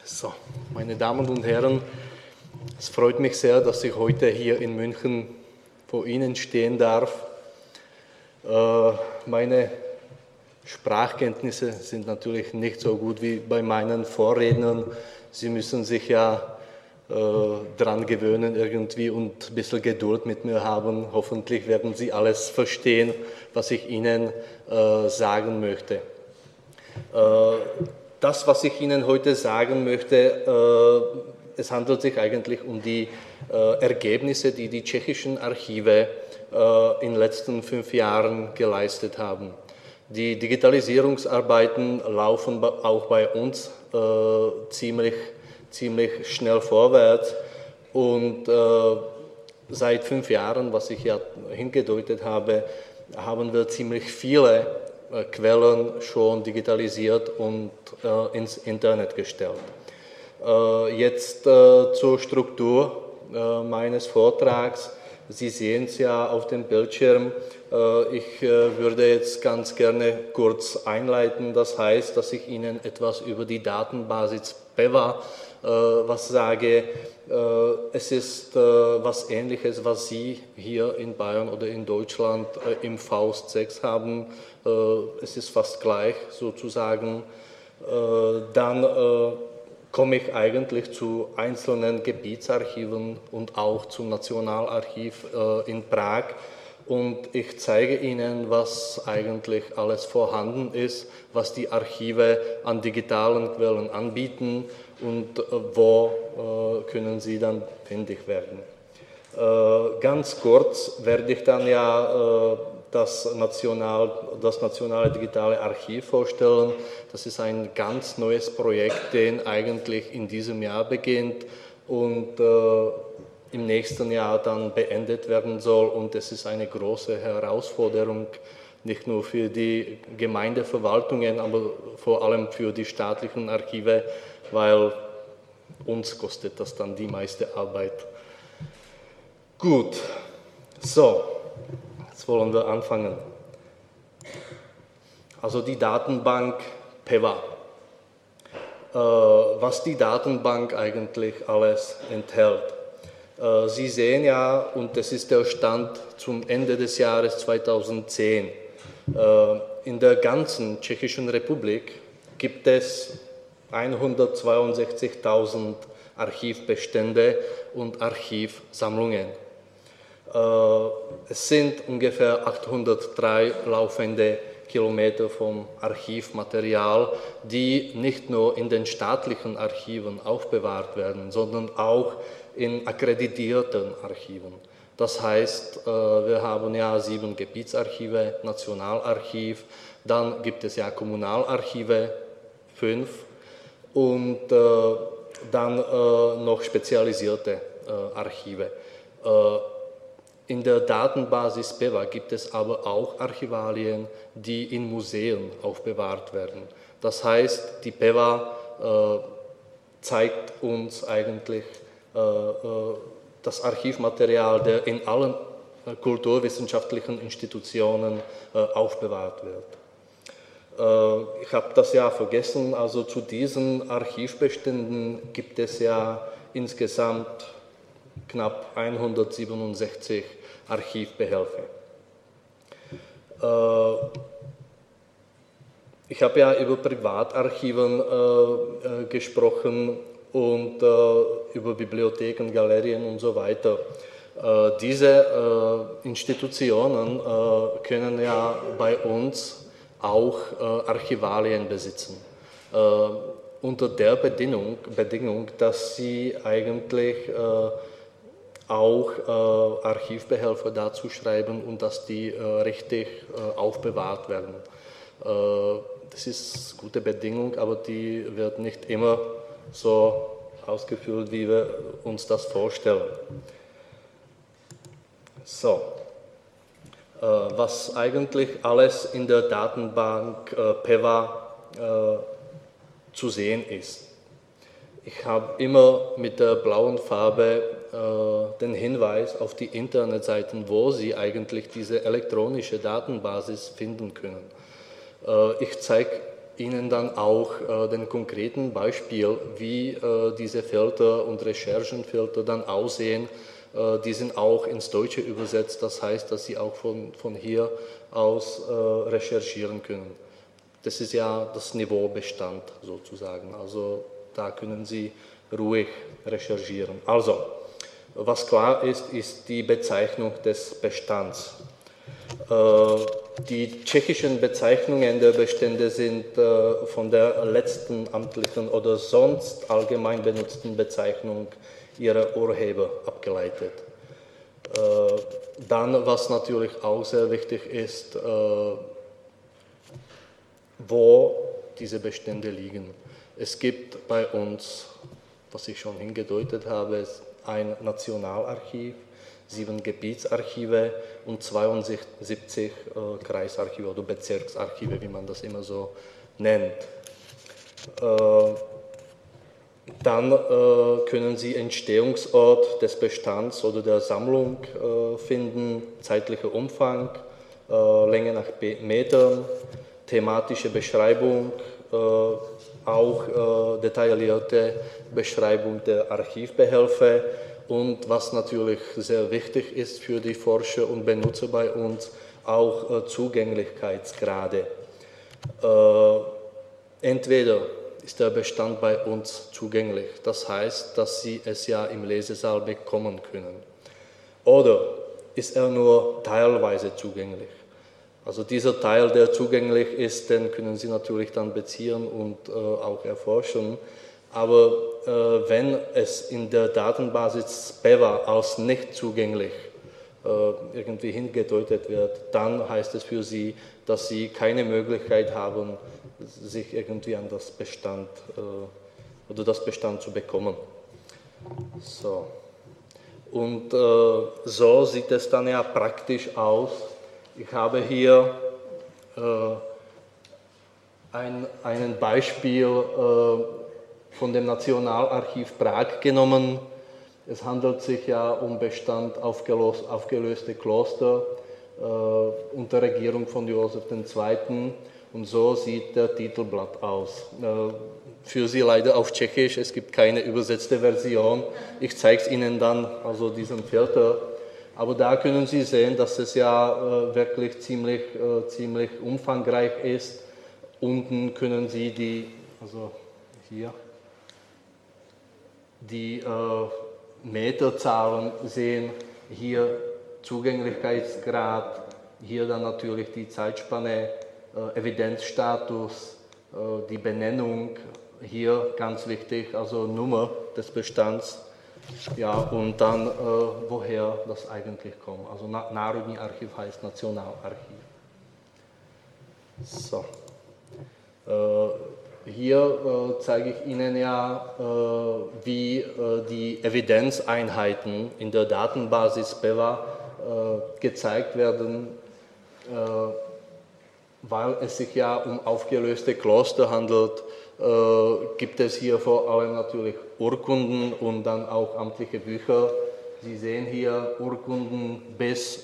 So, meine Damen und Herren, es freut mich sehr, dass ich heute hier in München vor Ihnen stehen darf. Meine Sprachkenntnisse sind natürlich nicht so gut wie bei meinen Vorrednern. Sie müssen sich ja dran gewöhnen irgendwie und ein bisschen Geduld mit mir haben. Hoffentlich werden Sie alles verstehen, was ich Ihnen sagen möchte. Das, was ich Ihnen heute sagen möchte, es handelt sich eigentlich um die Ergebnisse, die die tschechischen Archive in den letzten 5 Jahren geleistet haben. Die Digitalisierungsarbeiten laufen auch bei uns ziemlich schnell vorwärts und seit 5 Jahren, was ich ja hingedeutet habe, haben wir ziemlich viele Quellen schon digitalisiert und ins Internet gestellt. Jetzt zur Struktur meines Vortrags. Sie sehen es ja auf dem Bildschirm. Ich würde jetzt ganz gerne kurz einleiten. Das heißt, dass ich Ihnen etwas über die Datenbasis PEVA was sage. Es ist was Ähnliches, was Sie hier in Bayern oder in Deutschland im Faust 6 haben. Es ist fast gleich sozusagen. Dann komme ich eigentlich zu einzelnen Gebietsarchiven und auch zum Nationalarchiv in Prag. Und ich zeige Ihnen, was eigentlich alles vorhanden ist, was die Archive an digitalen Quellen anbieten und wo können sie dann fündig werden. Ganz kurz werde ich dann ja das nationale digitale Archiv vorstellen. Das ist ein ganz neues Projekt, das eigentlich in diesem Jahr beginnt und im nächsten Jahr dann beendet werden soll. Und es ist eine große Herausforderung, nicht nur für die Gemeindeverwaltungen, aber vor allem für die staatlichen Archive, weil uns kostet das dann die meiste Arbeit. Gut, so, jetzt wollen wir anfangen. Also die Datenbank PEVA. Was die Datenbank eigentlich alles enthält. Sie sehen ja, und das ist der Stand zum Ende des Jahres 2010, in der ganzen Tschechischen Republik gibt es 162.000 Archivbestände und Archivsammlungen. Es sind ungefähr 803 laufende Kilometer vom Archivmaterial, die nicht nur in den staatlichen Archiven aufbewahrt werden, sondern auch in akkreditierten Archiven. Das heißt, wir haben ja 7 Gebietsarchive, Nationalarchiv, dann gibt es ja Kommunalarchive, 5 und dann noch spezialisierte Archive. In der Datenbasis PEVA gibt es aber auch Archivalien, die in Museen aufbewahrt werden. Das heißt, die PEVA zeigt uns eigentlich das Archivmaterial, der in allen kulturwissenschaftlichen Institutionen aufbewahrt wird. Ich habe das ja vergessen, also zu diesen Archivbeständen gibt es ja insgesamt knapp 167 Archivbehelfe. Ich habe ja über Privatarchiven gesprochen und über Bibliotheken, Galerien und so weiter. Diese Institutionen können ja bei uns auch Archivalien besitzen. Unter der Bedingung, dass sie eigentlich auch Archivbehelfe dazu schreiben und dass die richtig aufbewahrt werden. Das ist eine gute Bedingung, aber die wird nicht immer so ausgefüllt, wie wir uns das vorstellen. So, was eigentlich alles in der Datenbank PEVA zu sehen ist. Ich habe immer mit der blauen Farbe den Hinweis auf die Internetseiten, wo Sie eigentlich diese elektronische Datenbasis finden können. Ich zeige Ihnen dann auch den konkreten Beispiel, wie diese Filter und Recherchenfilter dann aussehen. Die sind auch ins Deutsche übersetzt, das heißt, dass Sie auch von hier aus recherchieren können. Das ist ja das Niveaubestand sozusagen, also da können Sie ruhig recherchieren. Also, was klar ist, ist die Bezeichnung des Bestands. Die tschechischen Bezeichnungen der Bestände sind von der letzten amtlichen oder sonst allgemein benutzten Bezeichnung ihrer Urheber abgeleitet. Dann, was natürlich auch sehr wichtig ist, wo diese Bestände liegen. Es gibt bei uns, was ich schon hingedeutet habe, ein Nationalarchiv, 7 Gebietsarchive und 72 Kreisarchive oder Bezirksarchive, wie man das immer so nennt. Dann können Sie Entstehungsort des Bestands oder der Sammlung finden, zeitlicher Umfang, Länge nach Metern, thematische Beschreibung, auch detaillierte Beschreibung der Archivbehelfe und was natürlich sehr wichtig ist für die Forscher und Benutzer bei uns, auch Zugänglichkeitsgrade. Entweder ist der Bestand bei uns zugänglich, das heißt, dass Sie es ja im Lesesaal bekommen können, oder ist er nur teilweise zugänglich. Also dieser Teil, der zugänglich ist, den können Sie natürlich dann beziehen und auch erforschen. Aber wenn es in der Datenbasis SPEVA als nicht zugänglich irgendwie hingedeutet wird, dann heißt es für Sie, dass Sie keine Möglichkeit haben, sich irgendwie an das Bestand oder das Bestand zu bekommen. So. Und so sieht es dann ja praktisch aus. Ich habe hier ein Beispiel von dem Nationalarchiv Prag genommen. Es handelt sich ja um Bestand aufgelöste Kloster unter Regierung von Josef II. Und so sieht der Titelblatt aus. Für Sie leider auf Tschechisch, es gibt keine übersetzte Version. Ich zeige es Ihnen dann, also diesen Filter. Aber da können Sie sehen, dass es ja wirklich ziemlich umfangreich ist. Unten können Sie die Meterzahlen sehen, hier Zugänglichkeitsgrad, hier dann natürlich die Zeitspanne, Evidenzstatus, die Benennung, hier ganz wichtig, also Nummer des Bestands. Ja, und dann, woher das eigentlich kommt. Also Národní archiv heißt Nationalarchiv. So. Hier zeige ich Ihnen ja, wie die Evidenzeinheiten in der Datenbasis SPEVA gezeigt werden, weil es sich ja um aufgelöste Kloster handelt. Gibt es hier vor allem natürlich Urkunden und dann auch amtliche Bücher. Sie sehen hier Urkunden bis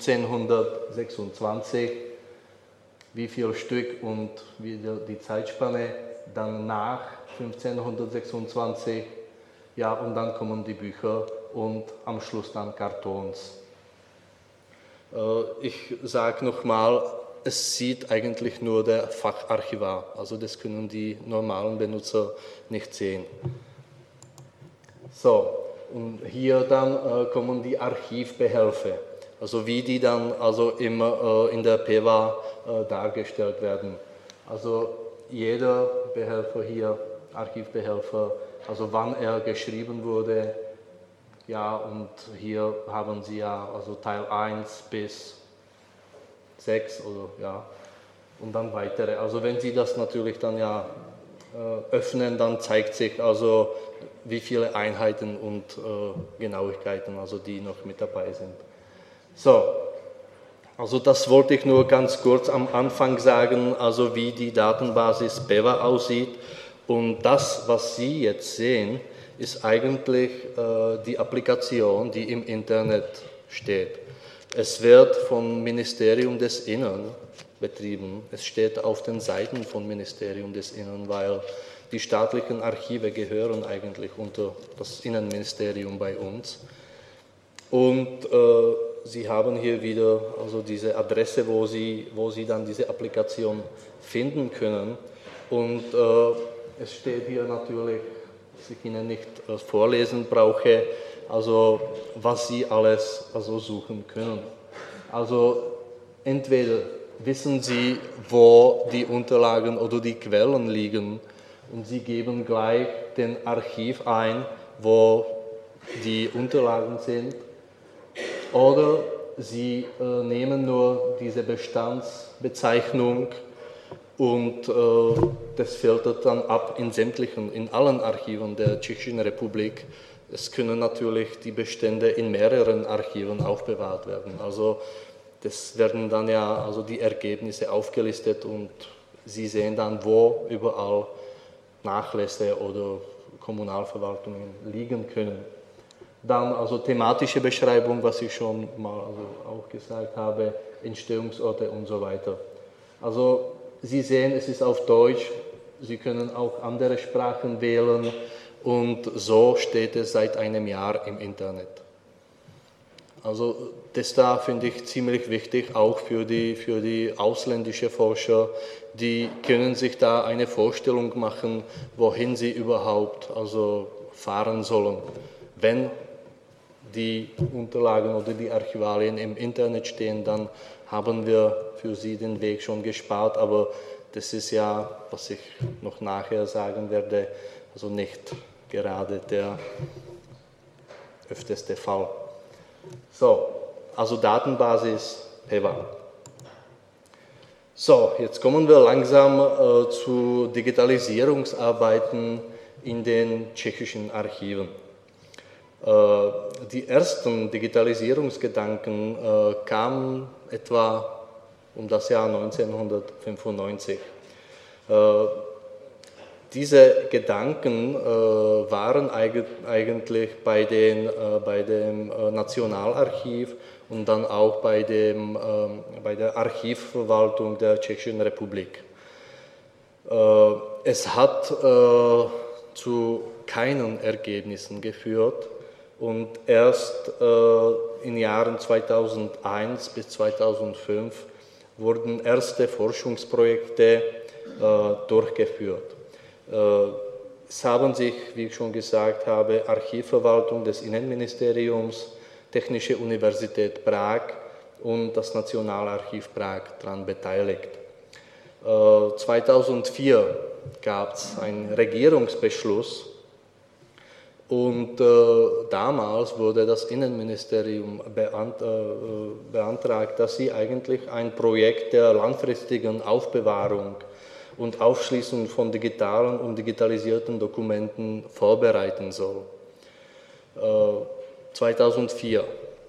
1526, wie viel Stück und wie die Zeitspanne, dann nach 1526, ja, und dann kommen die Bücher und am Schluss dann Kartons. Ich sage nochmal, es sieht eigentlich nur der Facharchivar, also das können die normalen Benutzer nicht sehen. So, und hier dann kommen die Archivbehelfe, also wie die dann also in der PEVA dargestellt werden. Also jeder Behelfer hier, Archivbehelfer, also wann er geschrieben wurde, ja, und hier haben Sie ja also Teil 1 bis 6 oder ja, und dann weitere. Also wenn Sie das natürlich dann ja öffnen, dann zeigt sich also, wie viele Einheiten und Genauigkeiten, also die noch mit dabei sind. So, also das wollte ich nur ganz kurz am Anfang sagen, also wie die Datenbasis SPEVA aussieht. Und das, was Sie jetzt sehen, ist eigentlich die Applikation, die im Internet steht. Es wird vom Ministerium des Innern betrieben. Es steht auf den Seiten vom Ministerium des Innern, weil die staatlichen Archive gehören eigentlich unter das Innenministerium bei uns. Und Sie haben hier wieder also diese Adresse, wo Sie dann diese Applikation finden können. Und es steht hier natürlich, dass ich Ihnen nicht vorlesen brauche, also was Sie alles also suchen können. Also entweder wissen Sie, wo die Unterlagen oder die Quellen liegen und Sie geben gleich den Archiv ein, wo die Unterlagen sind, oder Sie nehmen nur diese Bestandsbezeichnung und das filtert dann ab in allen Archiven der Tschechischen Republik. Es können natürlich die Bestände in mehreren Archiven aufbewahrt werden. Also das werden dann ja also die Ergebnisse aufgelistet und Sie sehen dann, wo überall Nachlässe oder Kommunalverwaltungen liegen können. Dann also thematische Beschreibung, was ich schon mal also auch gesagt habe, Entstehungsorte und so weiter. Also Sie sehen, es ist auf Deutsch, Sie können auch andere Sprachen wählen und so steht es seit einem Jahr im Internet. Also das da finde ich ziemlich wichtig, auch für die ausländischen Forscher, die können sich da eine Vorstellung machen, wohin sie überhaupt also fahren sollen. Wenn die Unterlagen oder die Archivalien im Internet stehen, dann haben wir für sie den Weg schon gespart, aber das ist ja, was ich noch nachher sagen werde, also nicht gerade der öfteste Fall. So, also Datenbasis PEWA. So, jetzt kommen wir langsam zu Digitalisierungsarbeiten in den tschechischen Archiven. Die ersten Digitalisierungsgedanken kamen etwa um das Jahr 1995. Diese Gedanken waren eigentlich bei dem Nationalarchiv und dann auch bei der Archivverwaltung der Tschechischen Republik. Es hat zu keinen Ergebnissen geführt und erst in Jahren 2001 bis 2005 wurden erste Forschungsprojekte durchgeführt. Es haben sich, wie ich schon gesagt habe, Archivverwaltung des Innenministeriums, Technische Universität Prag und das Nationalarchiv Prag daran beteiligt. 2004 gab es einen Regierungsbeschluss und damals wurde das Innenministerium beantragt, dass sie eigentlich ein Projekt der langfristigen Aufbewahrung und Aufschließung von digitalen und digitalisierten Dokumenten vorbereiten soll. 2004.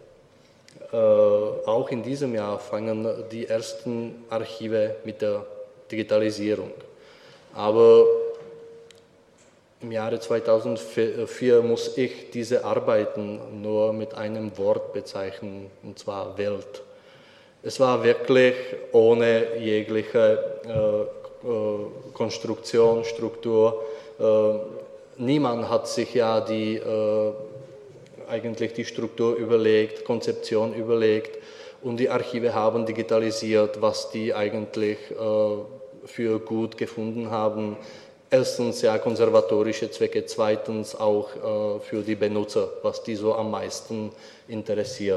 Auch in diesem Jahr fangen die ersten Archive mit der Digitalisierung. Aber im Jahre 2004 muss ich diese Arbeiten nur mit einem Wort bezeichnen, und zwar Welt. Es war wirklich ohne jegliche Konstruktion, Struktur. Niemand hat sich ja eigentlich die Struktur überlegt, Konzeption überlegt und die Archive haben digitalisiert, was die eigentlich für gut gefunden haben. Erstens ja konservatorische Zwecke, zweitens auch für die Benutzer, was die so am meisten interessiert.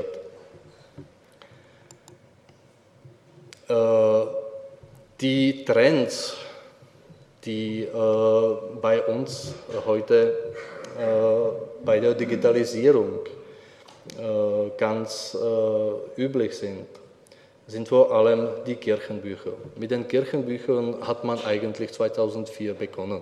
Die Trends, die bei uns heute bei der Digitalisierung ganz üblich sind vor allem die Kirchenbücher. Mit den Kirchenbüchern hat man eigentlich 2004 begonnen.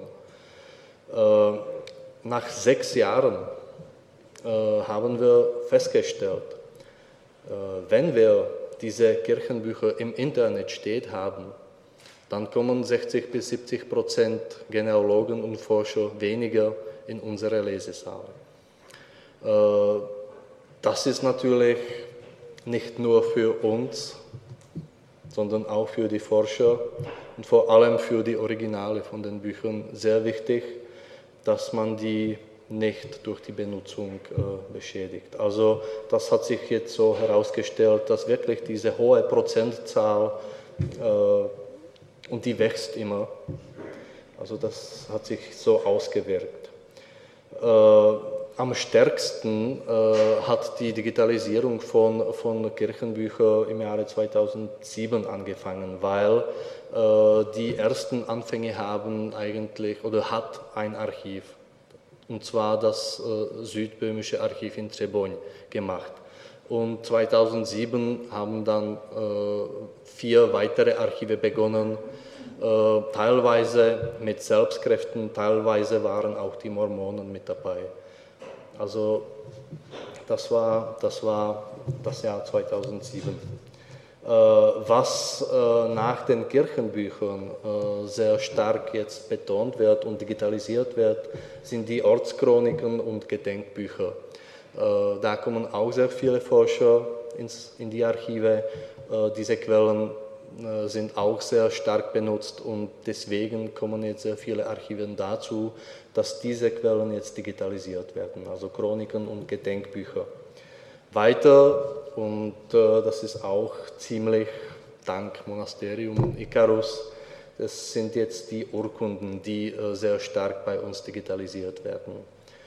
Nach 6 Jahren haben wir festgestellt, wenn wir diese Kirchenbücher im Internet stehen haben, dann kommen 60-70% Genealogen und Forscher weniger in unsere Lesesaale. Das ist natürlich nicht nur für uns sondern auch für die Forscher und vor allem für die Originale von den Büchern sehr wichtig, dass man die nicht durch die Benutzung beschädigt. Also das hat sich jetzt so herausgestellt, dass wirklich diese hohe Prozentzahl, und die wächst immer, also das hat sich so ausgewirkt. Am stärksten hat die Digitalisierung von Kirchenbüchern im Jahre 2007 angefangen, weil die ersten Anfänge haben eigentlich oder hat ein Archiv, und zwar das Südböhmische Archiv in Třeboň gemacht. Und 2007 haben dann 4 weitere Archive begonnen, teilweise mit Selbstkräften, teilweise waren auch die Mormonen mit dabei. Also das war das Jahr 2007. Was nach den Kirchenbüchern sehr stark jetzt betont wird und digitalisiert wird, sind die Ortschroniken und Gedenkbücher. Da kommen auch sehr viele Forscher in die Archive. Diese Quellen sind auch sehr stark benutzt und deswegen kommen jetzt sehr viele Archive dazu, dass diese Quellen jetzt digitalisiert werden, also Chroniken und Gedenkbücher. Weiter, und das ist auch ziemlich dank Monasterium Ikarus, das sind jetzt die Urkunden, die sehr stark bei uns digitalisiert werden.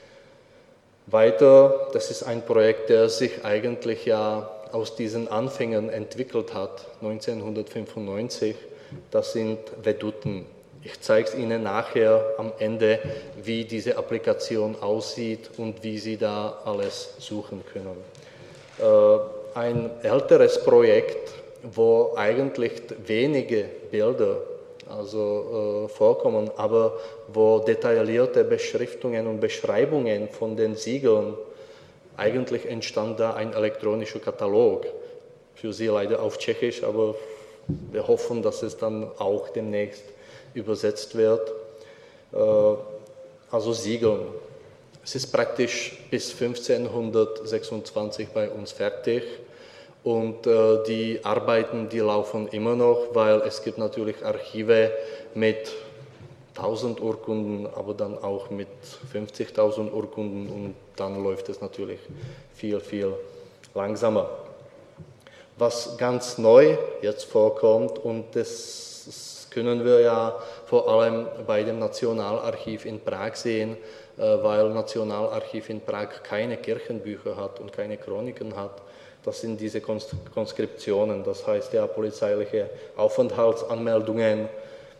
Weiter, das ist ein Projekt, der sich eigentlich ja aus diesen Anfängen entwickelt hat, 1995, das sind Veduten. Ich zeige es Ihnen nachher am Ende, wie diese Applikation aussieht und wie Sie da alles suchen können. Ein älteres Projekt, wo eigentlich wenige Bilder vorkommen, aber wo detaillierte Beschriftungen und Beschreibungen von den Siegeln, eigentlich entstand da ein elektronischer Katalog, für Sie leider auf Tschechisch, aber wir hoffen, dass es dann auch demnächst übersetzt wird. Also Siegeln. Es ist praktisch bis 1526 bei uns fertig und die Arbeiten, die laufen immer noch, weil es gibt natürlich Archive mit 1000 Urkunden, aber dann auch mit 50.000 Urkunden und dann läuft es natürlich viel, viel langsamer. Was ganz neu jetzt vorkommt, und das können wir ja vor allem bei dem Nationalarchiv in Prag sehen, weil Nationalarchiv in Prag keine Kirchenbücher hat und keine Chroniken hat, das sind diese Konskriptionen, das heißt ja polizeiliche Aufenthaltsanmeldungen.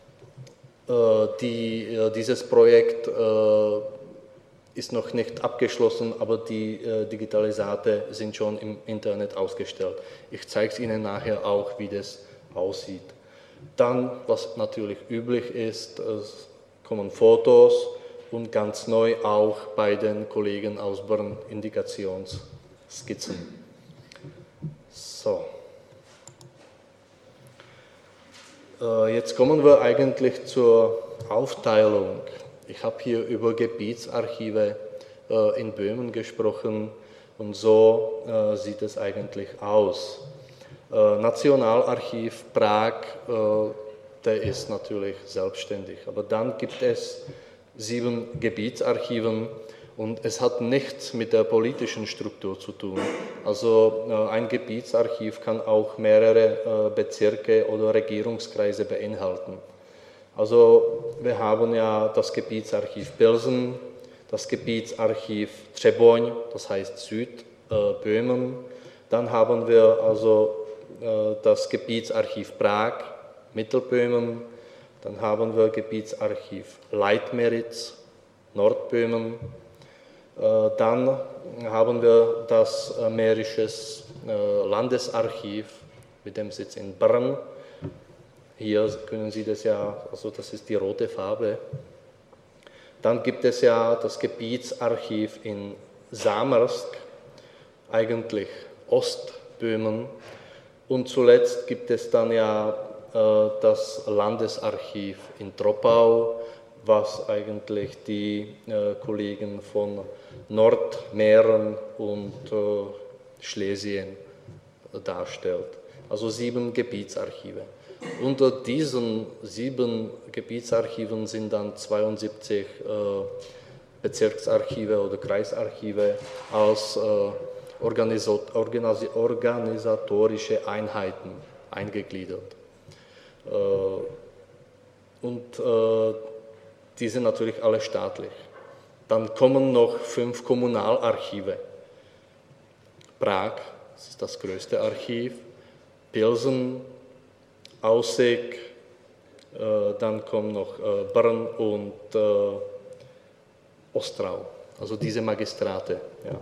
Dieses Projekt ist noch nicht abgeschlossen, aber die Digitalisate sind schon im Internet ausgestellt. Ich zeige es Ihnen nachher auch, wie das aussieht. Dann, was natürlich üblich ist, kommen Fotos und ganz neu auch bei den Kollegen aus Bern Indikationsskizzen. So. Jetzt kommen wir eigentlich zur Aufteilung. Ich habe hier über Gebietsarchive in Böhmen gesprochen und so sieht es eigentlich aus. Nationalarchiv Prag, der ist natürlich selbstständig, aber dann gibt es 7 Gebietsarchiven und es hat nichts mit der politischen Struktur zu tun. Also ein Gebietsarchiv kann auch mehrere Bezirke oder Regierungskreise beinhalten. Also wir haben ja das Gebietsarchiv Pilsen, das Gebietsarchiv Třeboň, das heißt Südböhmen. Dann haben wir also das Gebietsarchiv Prag, Mittelböhmen. Dann haben wir Gebietsarchiv Leitmeritz, Nordböhmen. Dann haben wir das Mährisches Landesarchiv mit dem Sitz in Bern. Hier können Sie das ja, also das ist die rote Farbe. Dann gibt es ja das Gebietsarchiv in Samersk, eigentlich Ostböhmen. Und zuletzt gibt es dann ja das Landesarchiv in Troppau, was eigentlich die Kollegen von Nordmähren und Schlesien darstellt. also 7 Gebietsarchive. Unter diesen 7 Gebietsarchiven sind dann 72 Bezirksarchive oder Kreisarchive als organisatorische Einheiten eingegliedert. Und die sind natürlich alle staatlich. Dann kommen noch 5 Kommunalarchive. Prag, das ist das größte Archiv, Pilsen, Aussig, dann kommen noch Brno und Ostrau, also diese Magistrate. Ja.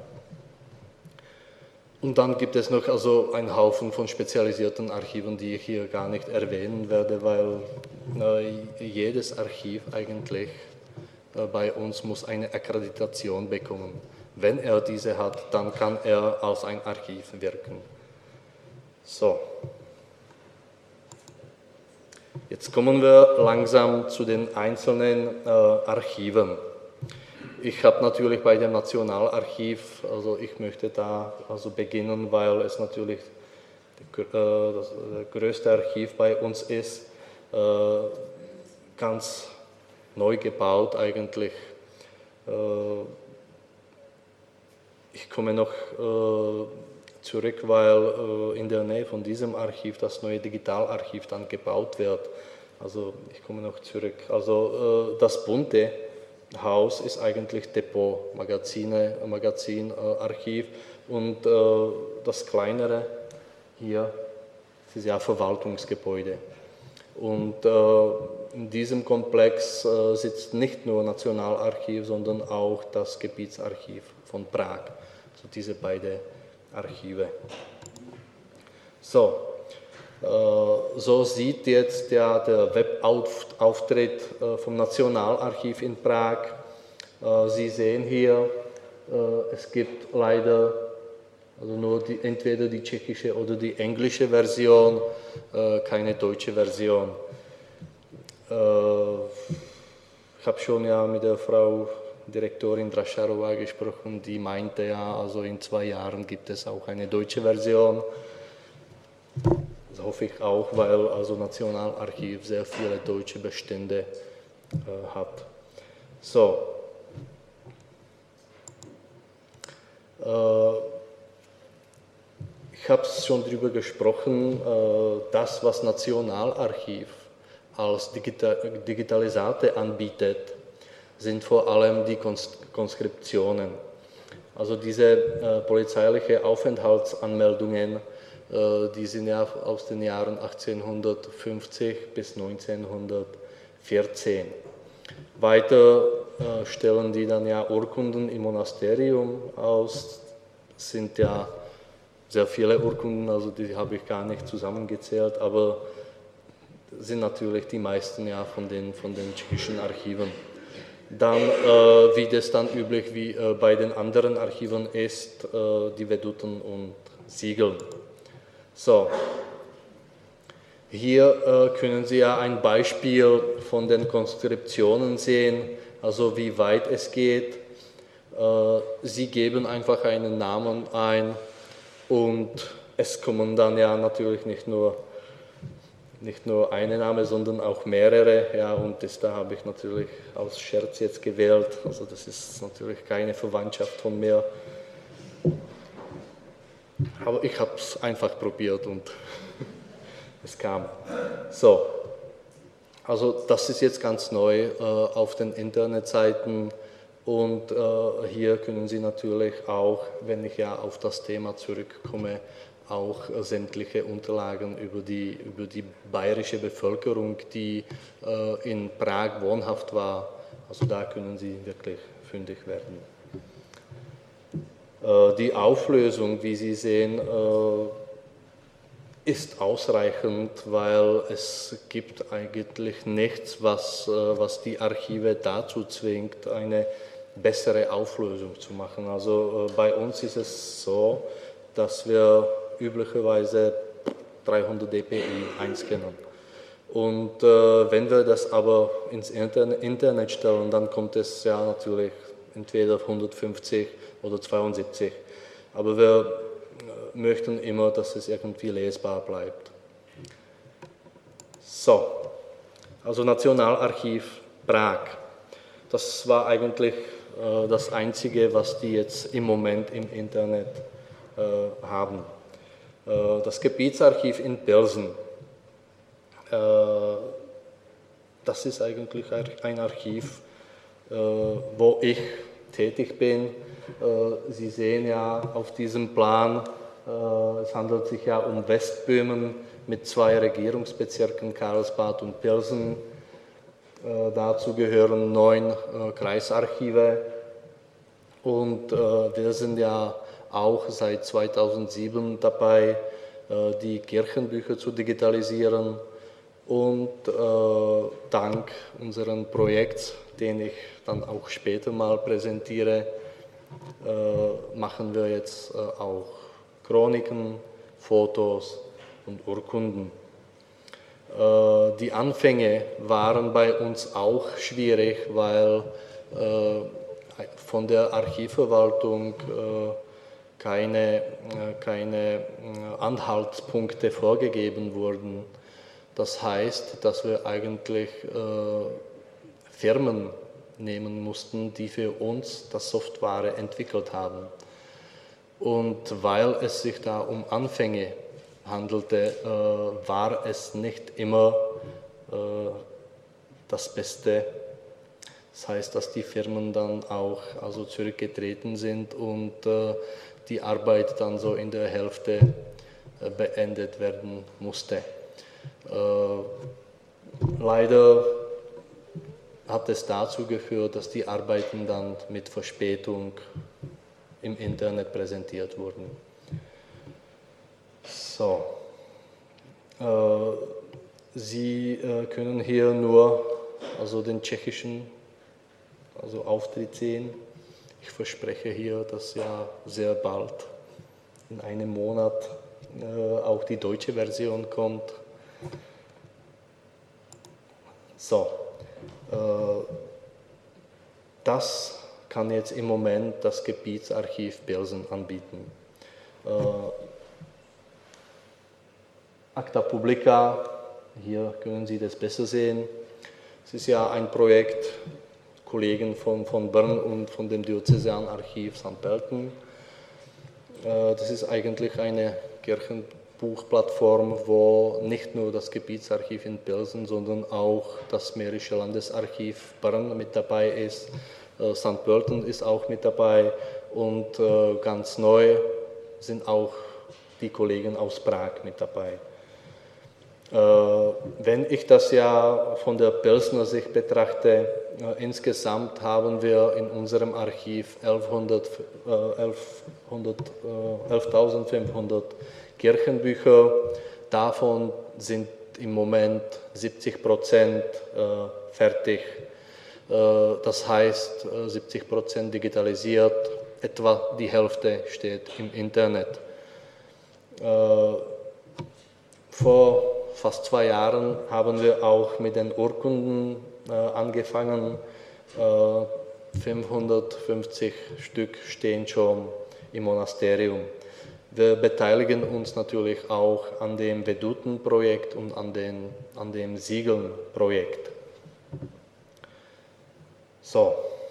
Und dann gibt es noch also einen Haufen von spezialisierten Archiven, die ich hier gar nicht erwähnen werde, weil jedes Archiv eigentlich bei uns muss eine Akkreditation bekommen. Wenn er diese hat, dann kann er als ein Archiv wirken. So. Jetzt kommen wir langsam zu den einzelnen Archiven. Ich habe natürlich bei dem Nationalarchiv, also ich möchte da also beginnen, weil es natürlich das größte Archiv bei uns ist, ganz neu gebaut eigentlich. Ich komme noch zurück, weil in der Nähe von diesem Archiv das neue Digitalarchiv dann gebaut wird. Also ich komme noch zurück. Also das bunte Haus ist eigentlich Depot, Magazinarchiv und das kleinere hier ist ja Verwaltungsgebäude. Und in diesem Komplex sitzt nicht nur Nationalarchiv, sondern auch das Gebietsarchiv von Prag, also diese beiden Archive. So, so sieht jetzt der Webauftritt vom Nationalarchiv in Prag. Sie sehen hier, es gibt leider also nur entweder die tschechische oder die englische Version, keine deutsche Version. Ich habe schon ja mit der Frau Direktorin Drašarová gesprochen, die meinte ja, also in 2 Jahren gibt es auch eine deutsche Version. Das hoffe ich auch, weil also Nationalarchiv sehr viele deutsche Bestände hat. So. Ich habe schon darüber gesprochen, das, was Nationalarchiv als Digitalisate anbietet, sind vor allem die Konskriptionen. Also diese polizeiliche Aufenthaltsanmeldungen, die sind ja aus den Jahren 1850 bis 1914. Weiter stellen die dann ja Urkunden im Monasterium aus, sind ja sehr viele Urkunden, also die habe ich gar nicht zusammengezählt, aber sind natürlich die meisten ja von den tschechischen Archiven. Dann, wie das dann üblich wie bei den anderen Archiven ist, die Veduten und Siegel. So, hier können Sie ja ein Beispiel von den Konskriptionen sehen, also wie weit es geht. Sie geben einfach einen Namen ein und es kommen dann ja natürlich nicht nur eine Name, sondern auch mehrere. Ja, und da habe ich natürlich aus Scherz jetzt gewählt. Also das ist natürlich keine Verwandtschaft von mir. Aber ich habe es einfach probiert und es kam. So, also das ist jetzt ganz neu auf den Internetseiten und hier können Sie natürlich auch, wenn ich ja auf das Thema zurückkomme, auch sämtliche Unterlagen über die bayerische Bevölkerung, die in Prag wohnhaft war, also da können Sie wirklich fündig werden. Die Auflösung, wie Sie sehen, ist ausreichend, weil es gibt eigentlich nichts, was die Archive dazu zwingt, eine bessere Auflösung zu machen. Also bei uns ist es so, dass wir üblicherweise 300 dpi einscannen. Und wenn wir das aber ins Internet stellen, dann kommt es ja natürlich entweder auf 150 oder 72. Aber wir möchten immer, dass es irgendwie lesbar bleibt. So, also Nationalarchiv Prag. Das war eigentlich das Einzige, was die jetzt im Moment im Internet haben. Das Gebietsarchiv in Pilsen. Das ist eigentlich ein Archiv, wo ich tätig bin. Sie sehen ja auf diesem Plan, es handelt sich ja um Westböhmen mit 2 Regierungsbezirken, Karlsbad und Pilsen. Dazu gehören 9 Kreisarchive und wir sind ja auch seit 2007 dabei, die Kirchenbücher zu digitalisieren und dank unserem Projekt, den ich dann auch später mal präsentiere, machen wir jetzt auch Chroniken, Fotos und Urkunden. Die Anfänge waren bei uns auch schwierig, weil von der Archivverwaltung keine Anhaltspunkte vorgegeben wurden. Das heißt, dass wir eigentlich Firmen nehmen mussten, die für uns das Software entwickelt haben. Und weil es sich da um Anfänge handelte, war es nicht immer das Beste. Das heißt, dass die Firmen dann auch zurückgetreten sind und die Arbeit dann so in der Hälfte beendet werden musste. Leider hat es dazu geführt, dass die Arbeiten dann mit Verspätung im Internet präsentiert wurden. So, Sie können hier nur den tschechischen Auftritt sehen. Ich verspreche hier, dass ja sehr bald, in einem Monat, auch die deutsche Version kommt. So, das kann jetzt im Moment das Gebietsarchiv Pilsen anbieten. Acta Publica, hier können Sie das besser sehen. Es ist ja ein Projekt, Kollegen von Bern und von dem Diözesanarchiv St. Pölten. Das ist eigentlich eine Kirchenbuchplattform, wo nicht nur das Gebietsarchiv in Pilsen, sondern auch das Mährische Landesarchiv Bern mit dabei ist. St. Pölten ist auch mit dabei und ganz neu sind auch die Kollegen aus Prag mit dabei. Wenn ich das ja von der Pilsner Sicht betrachte, insgesamt haben wir in unserem Archiv 11.500 Kirchenbücher. Davon sind im Moment 70% fertig. Das heißt, 70% digitalisiert, etwa die Hälfte steht im Internet. Vor fast 2 Jahren haben wir auch mit den Urkunden angefangen. 550 Stück stehen schon im Monasterium. Wir beteiligen uns natürlich auch an dem Veduten-Projekt und an dem Siegeln-Projekt. So,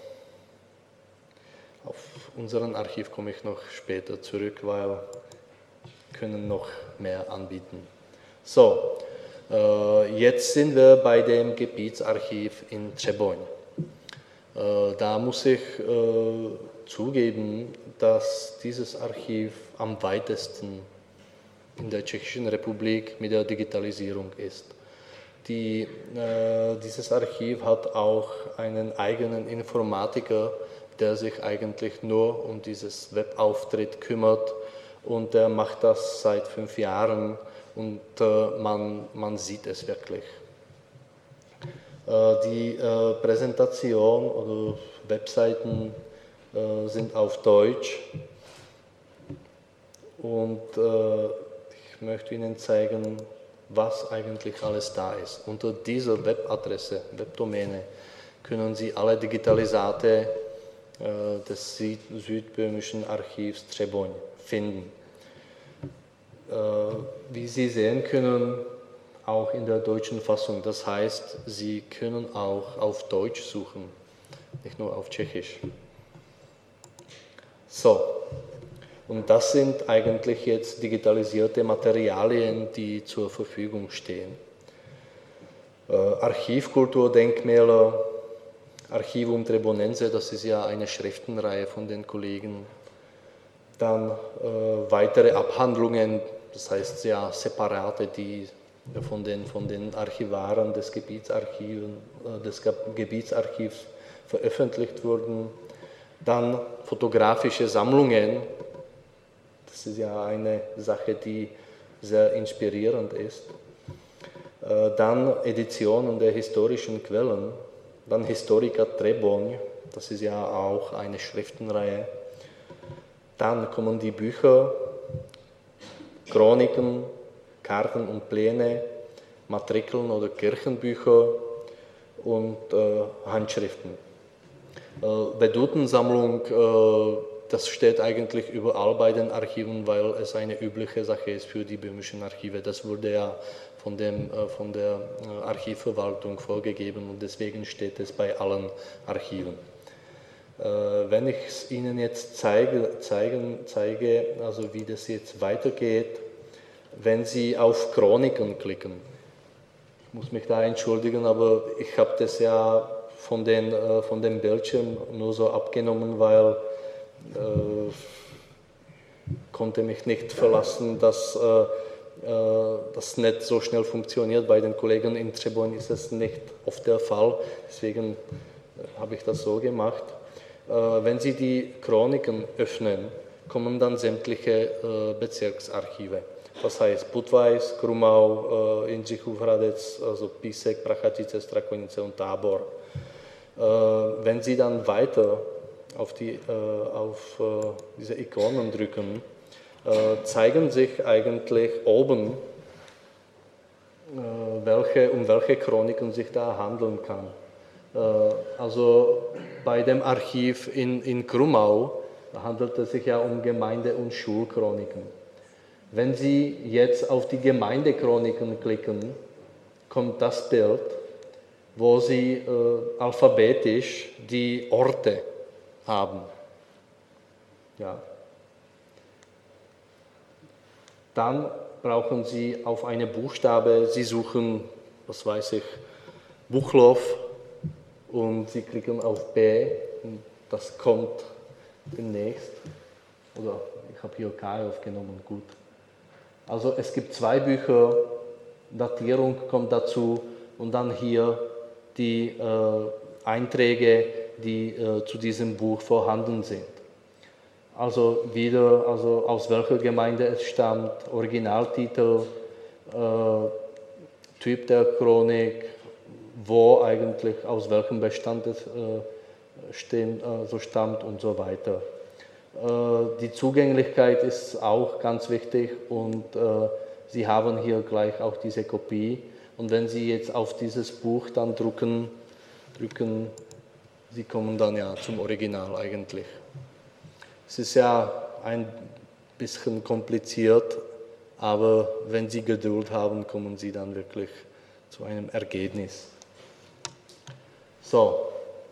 auf unseren Archiv komme ich noch später zurück, weil wir können noch mehr anbieten. So, jetzt sind wir bei dem Gebietsarchiv in Třeboň. Da muss ich zugeben, dass dieses Archiv am weitesten in der Tschechischen Republik mit der Digitalisierung ist. Dieses Archiv hat auch einen eigenen Informatiker, der sich eigentlich nur um dieses Webauftritt kümmert und der macht das seit 5 Jahren. Und man sieht es wirklich. Die Präsentation oder Webseiten sind auf Deutsch und ich möchte Ihnen zeigen, was eigentlich alles da ist. Unter dieser Webadresse, Webdomäne, können Sie alle Digitalisate des Südböhmischen Archivs Třeboň finden. wie Sie sehen können, auch in der deutschen Fassung. Das heißt, Sie können auch auf Deutsch suchen, nicht nur auf Tschechisch. So, und das sind eigentlich jetzt digitalisierte Materialien, die zur Verfügung stehen. Archivkulturdenkmäler, Archivum Trebonense, das ist ja eine Schriftenreihe von den Kollegen. Dann weitere Abhandlungen, das heißt ja separate, die von den Archivaren des Gebietsarchivs veröffentlicht wurden. Dann fotografische Sammlungen, das ist ja eine Sache, die sehr inspirierend ist. Dann Editionen der historischen Quellen, dann Historica Trebon, das ist ja auch eine Schriftenreihe. Dann kommen die Bücher, Chroniken, Karten und Pläne, Matrikeln oder Kirchenbücher und Handschriften. Bedutensammlung, das steht eigentlich überall bei den Archiven, weil es eine übliche Sache ist für die böhmischen Archive. Das wurde ja von der Archivverwaltung vorgegeben und deswegen steht es bei allen Archiven. Wenn ich es Ihnen jetzt zeige, also wie das jetzt weitergeht, wenn Sie auf Chroniken klicken, ich muss mich da entschuldigen, aber ich habe das ja von dem Bildschirm nur so abgenommen, weil konnte mich nicht verlassen, dass das nicht so schnell funktioniert. Bei den Kollegen in Trebon ist es nicht oft der Fall, deswegen habe ich das so gemacht. Wenn Sie die Chroniken öffnen, kommen dann sämtliche Bezirksarchive. Das heißt Budweis, Krumau, Jindřichův Hradec, also Písek, Prachatice, Strakonice und Tábor. Wenn Sie dann weiter auf diese Ikonen drücken, zeigen sich eigentlich oben, um welche Chroniken sich da handeln kann. Also bei dem Archiv in Krumau handelt es sich ja um Gemeinde- und Schulchroniken. Wenn Sie jetzt auf die Gemeindechroniken klicken, kommt das Bild, wo Sie alphabetisch die Orte haben. Ja. Dann brauchen Sie auf eine Buchstabe, Sie suchen, was weiß ich, Buchlow und Sie klicken auf B und das kommt demnächst. Oder ich habe hier K aufgenommen, gut. Also es gibt 2 Bücher, Datierung kommt dazu und dann hier die Einträge, die zu diesem Buch vorhanden sind. Also aus welcher Gemeinde es stammt, Originaltitel, Typ der Chronik, wo eigentlich, aus welchem Bestand es stammt und so weiter. Die Zugänglichkeit ist auch ganz wichtig und Sie haben hier gleich auch diese Kopie. Und wenn Sie jetzt auf dieses Buch dann drücken, Sie kommen dann ja zum Original eigentlich. Es ist ja ein bisschen kompliziert, aber wenn Sie Geduld haben, kommen Sie dann wirklich zu einem Ergebnis. So,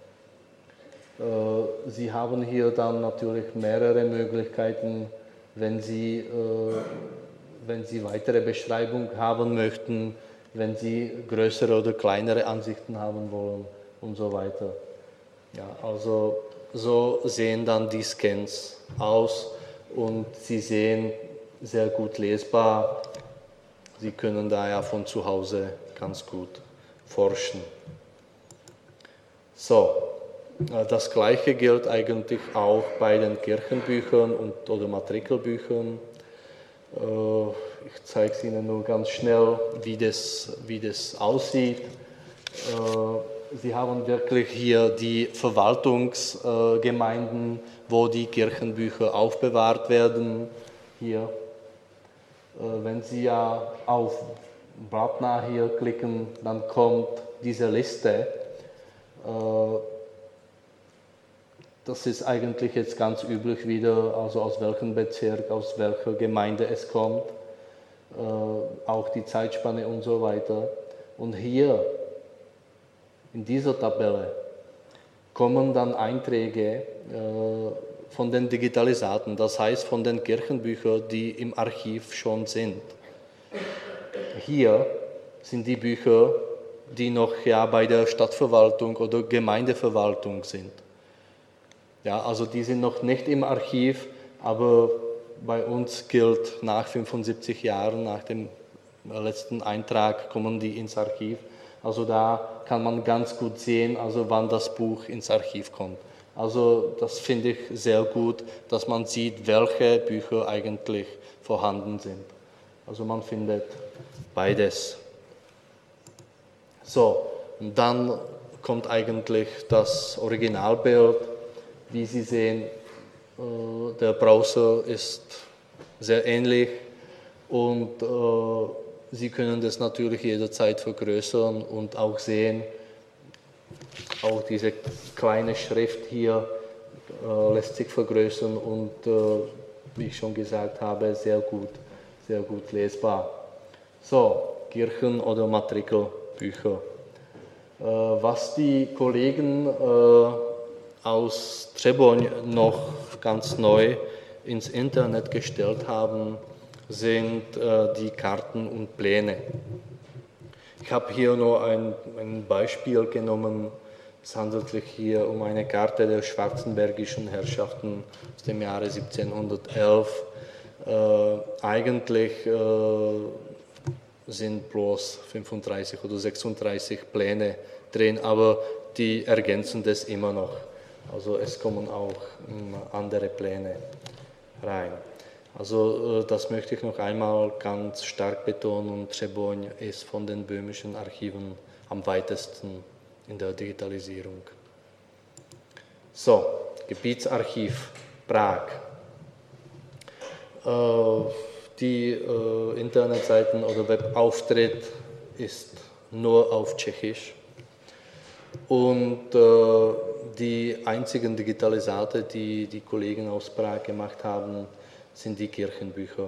Sie haben hier dann natürlich mehrere Möglichkeiten, wenn Sie weitere Beschreibung haben möchten, wenn Sie größere oder kleinere Ansichten haben wollen und so weiter. Ja, also so sehen dann die Scans aus und sie sehen sehr gut lesbar. Sie können da ja von zu Hause ganz gut forschen. So, das Gleiche gilt eigentlich auch bei den Kirchenbüchern oder Matrikelbüchern. Ich zeige es Ihnen nur ganz schnell, wie das aussieht. Sie haben wirklich hier die Verwaltungsgemeinden, wo die Kirchenbücher aufbewahrt werden. Hier, wenn Sie ja auf Blatna hier klicken, dann kommt diese Liste. Das ist eigentlich jetzt ganz üblich wieder, also aus welchem Bezirk, aus welcher Gemeinde es kommt. auch die Zeitspanne und so weiter. Und hier in dieser Tabelle kommen dann Einträge von den Digitalisaten, das heißt von den Kirchenbüchern, die im Archiv schon sind. Hier sind die Bücher, die noch ja bei der Stadtverwaltung oder Gemeindeverwaltung sind. Ja, also die sind noch nicht im Archiv, aber bei uns gilt, nach 75 Jahren, nach dem letzten Eintrag, kommen die ins Archiv. Also da kann man ganz gut sehen, also wann das Buch ins Archiv kommt. Also das finde ich sehr gut, dass man sieht, welche Bücher eigentlich vorhanden sind. Also man findet beides. So, und dann kommt eigentlich das Originalbild. Wie Sie sehen, der Browser ist sehr ähnlich und Sie können das natürlich jederzeit vergrößern und auch sehen, auch diese kleine Schrift hier lässt sich vergrößern und wie ich schon gesagt habe, sehr gut lesbar. So, Kirchen- oder Matrikelbücher. Was die Kollegen aus Třeboň noch ganz neu ins Internet gestellt haben, sind die Karten und Pläne. Ich habe hier nur ein Beispiel genommen. Es handelt sich hier um eine Karte der schwarzenbergischen Herrschaften aus dem Jahre 1711. Eigentlich sind bloß 35 oder 36 Pläne drin, aber die ergänzen das immer noch. Also es kommen auch andere Pläne rein. Also das möchte ich noch einmal ganz stark betonen. Třeboň ist von den böhmischen Archiven am weitesten in der Digitalisierung. So, Gebietsarchiv Prag. Die Internetseiten oder Webauftritt ist nur auf Tschechisch. Und die einzigen Digitalisate, die die Kollegen aus Prag gemacht haben, sind die Kirchenbücher.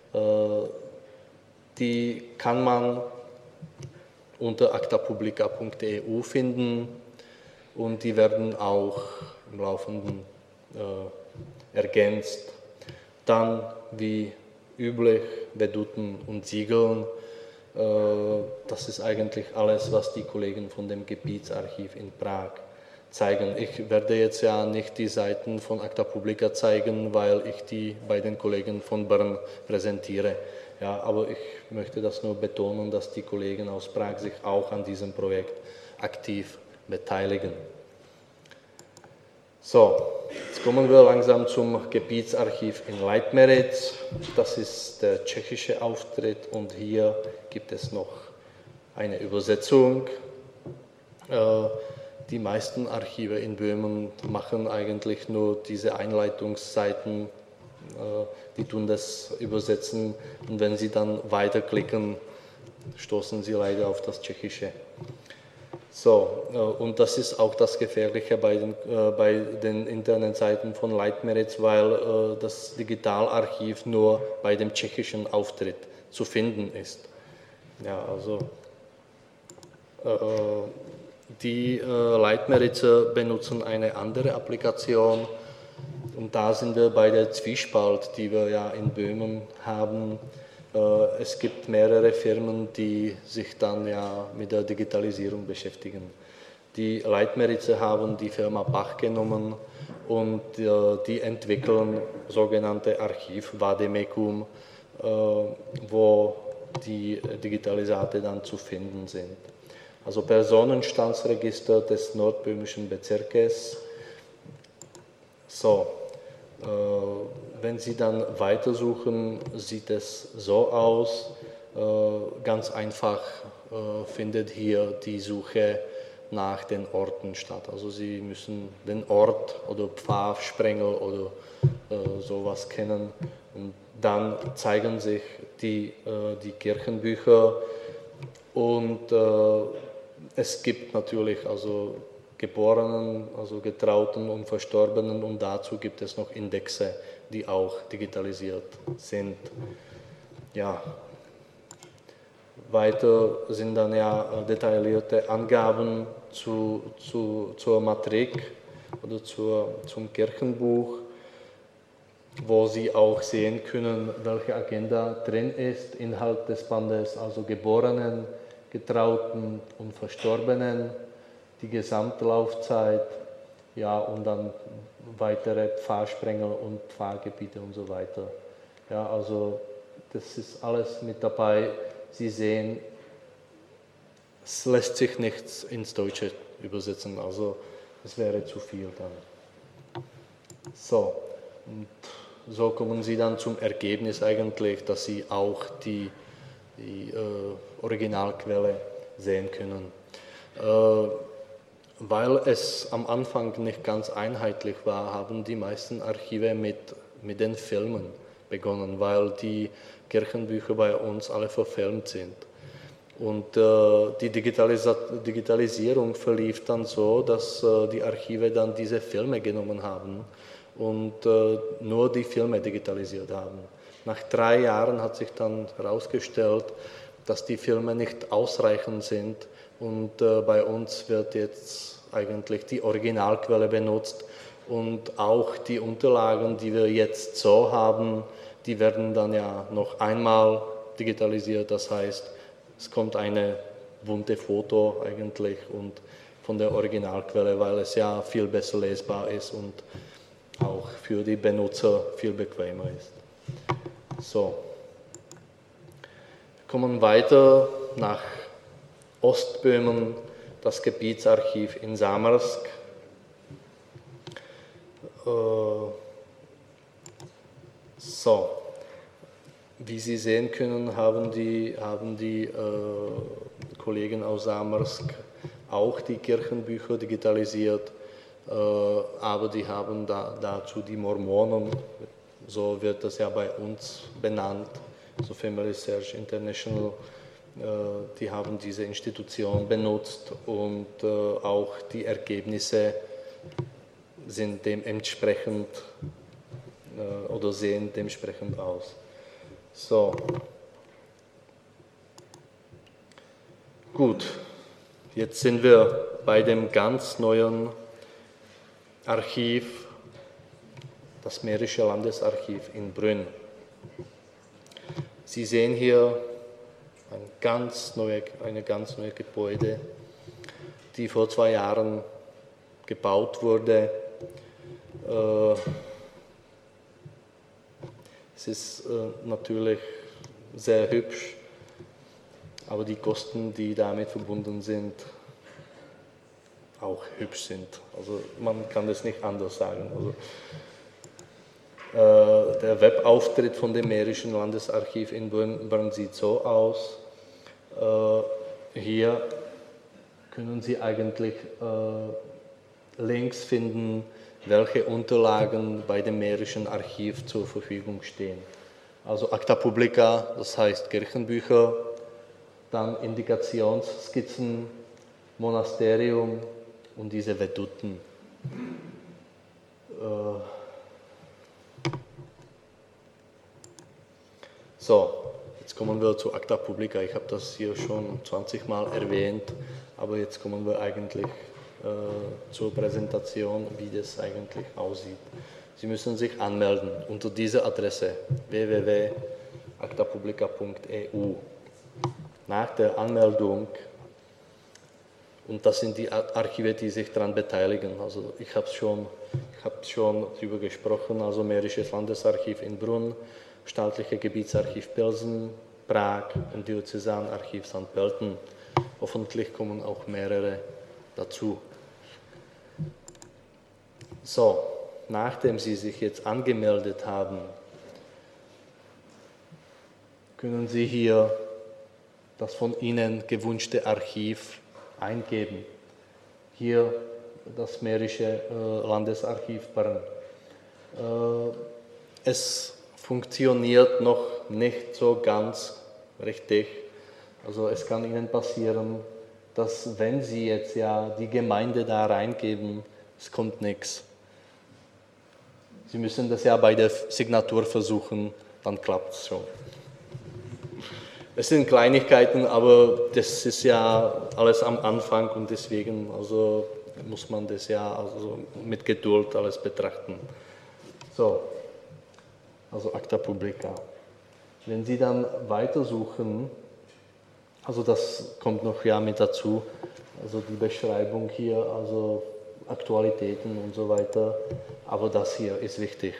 Die kann man unter actapublica.eu finden und die werden auch im Laufenden ergänzt. Dann, wie üblich, Veduten und Siegeln. Das ist eigentlich alles, was die Kollegen von dem Gebietsarchiv in Prag zeigen. Ich werde jetzt ja nicht die Seiten von Acta Publica zeigen, weil ich die bei den Kollegen von Bern präsentiere. Ja, aber ich möchte das nur betonen, dass die Kollegen aus Prag sich auch an diesem Projekt aktiv beteiligen. So, jetzt kommen wir langsam zum Gebietsarchiv in Leitmeritz. Das ist der tschechische Auftritt und hier gibt es noch eine Übersetzung. Die meisten Archive in Böhmen machen eigentlich nur diese Einleitungsseiten, die tun das übersetzen und wenn sie dann weiterklicken, stoßen sie leider auf das Tschechische. So, und das ist auch das Gefährliche bei den Internetseiten von Leitmeritz, weil das Digitalarchiv nur bei dem tschechischen Auftritt zu finden ist. Ja, also die Leitmeritzer benutzen eine andere Applikation und da sind wir bei der Zwiespalt, die wir ja in Böhmen haben. Es gibt mehrere Firmen, die sich dann ja mit der Digitalisierung beschäftigen. Die Leitmeritzer haben die Firma Bach genommen und die entwickeln sogenannte Archiv Vademecum, wo die Digitalisate dann zu finden sind. Also Personenstandsregister des nordböhmischen Bezirkes. So, wenn Sie dann weitersuchen, sieht es so aus. Ganz einfach findet hier die Suche nach den Orten statt. Also Sie müssen den Ort oder Pfarr, Sprengel oder sowas kennen und dann zeigen sich die Kirchenbücher und es gibt natürlich also Geborenen, also Getrauten und Verstorbenen und dazu gibt es noch Indexe, die auch digitalisiert sind. Ja, Weiter sind dann ja detaillierte Angaben zur Matrik oder zum Kirchenbuch, wo Sie auch sehen können, welche Agenda drin ist, Inhalt des Bandes, also Geborenen, Getrauten und Verstorbenen, die Gesamtlaufzeit, ja, und dann weitere Pfarrsprenger und Pfarrgebiete und so weiter. Ja, also das ist alles mit dabei. Sie sehen, es lässt sich nichts ins Deutsche übersetzen, also es wäre zu viel dann. So, und so kommen Sie dann zum Ergebnis eigentlich, dass Sie auch die Originalquelle sehen können. Weil es am Anfang nicht ganz einheitlich war, haben die meisten Archive mit den Filmen begonnen, weil die Kirchenbücher bei uns alle verfilmt sind. Und die Digitalisierung verlief dann so, dass die Archive dann diese Filme genommen haben und nur die Filme digitalisiert haben. Nach 3 Jahren hat sich dann herausgestellt, dass die Filme nicht ausreichend sind und bei uns wird jetzt eigentlich die Originalquelle benutzt und auch die Unterlagen, die wir jetzt so haben, die werden dann ja noch einmal digitalisiert, das heißt, es kommt eine bunte Foto eigentlich und von der Originalquelle, weil es ja viel besser lesbar ist und auch für die Benutzer viel bequemer ist. So, wir kommen weiter nach Ostböhmen, das Gebietsarchiv in Samarsk. So, wie Sie sehen können, haben die Kollegen aus Samarsk auch die Kirchenbücher digitalisiert, aber die haben dazu die Mormonen, so wird das ja bei uns benannt, so Family Search International, die haben diese Institution benutzt und auch die Ergebnisse sind dementsprechend oder sehen dementsprechend aus. So. Gut, jetzt sind wir bei dem ganz neuen Archiv, das Mährische Landesarchiv in Brünn. Sie sehen hier eine ganz neue Gebäude, die vor 2 Jahren gebaut wurde. Es ist natürlich sehr hübsch, aber die Kosten, die damit verbunden sind, auch hübsch sind. Also man kann das nicht anders sagen. Also, der Webauftritt von dem Mährischen Landesarchiv in Bern sieht so aus. Hier können Sie eigentlich Links finden, welche Unterlagen bei dem Mährischen Archiv zur Verfügung stehen. Also Acta Publica, das heißt Kirchenbücher, dann Indikationsskizzen, Monasterium und diese Veduten. So, jetzt kommen wir zu Acta Publica. Ich habe das hier schon 20 Mal erwähnt, aber jetzt kommen wir eigentlich zur Präsentation, wie das eigentlich aussieht. Sie müssen sich anmelden unter dieser Adresse www.actapublica.eu. Nach der Anmeldung, und das sind die Archive, die sich daran beteiligen, also ich habe schon darüber gesprochen, also Mährisches Landesarchiv in Brunn, Staatliche Gebietsarchiv Pilsen, Prag und Diözesanarchiv St. Pölten. Hoffentlich kommen auch mehrere dazu. So, nachdem Sie sich jetzt angemeldet haben, können Sie hier das von Ihnen gewünschte Archiv eingeben. Hier das Mährische Landesarchiv Bern. Es funktioniert noch nicht so ganz richtig. Also es kann Ihnen passieren, dass wenn Sie jetzt ja die Gemeinde da reingeben, es kommt nichts. Sie müssen das ja bei der Signatur versuchen, dann klappt es schon. es sind Kleinigkeiten, aber das ist ja alles am Anfang und deswegen also muss man das ja also mit Geduld alles betrachten. So, also Acta Publica. Wenn Sie dann weitersuchen, also das kommt noch ja mit dazu, also die Beschreibung hier, also Aktualitäten und so weiter, aber das hier ist wichtig.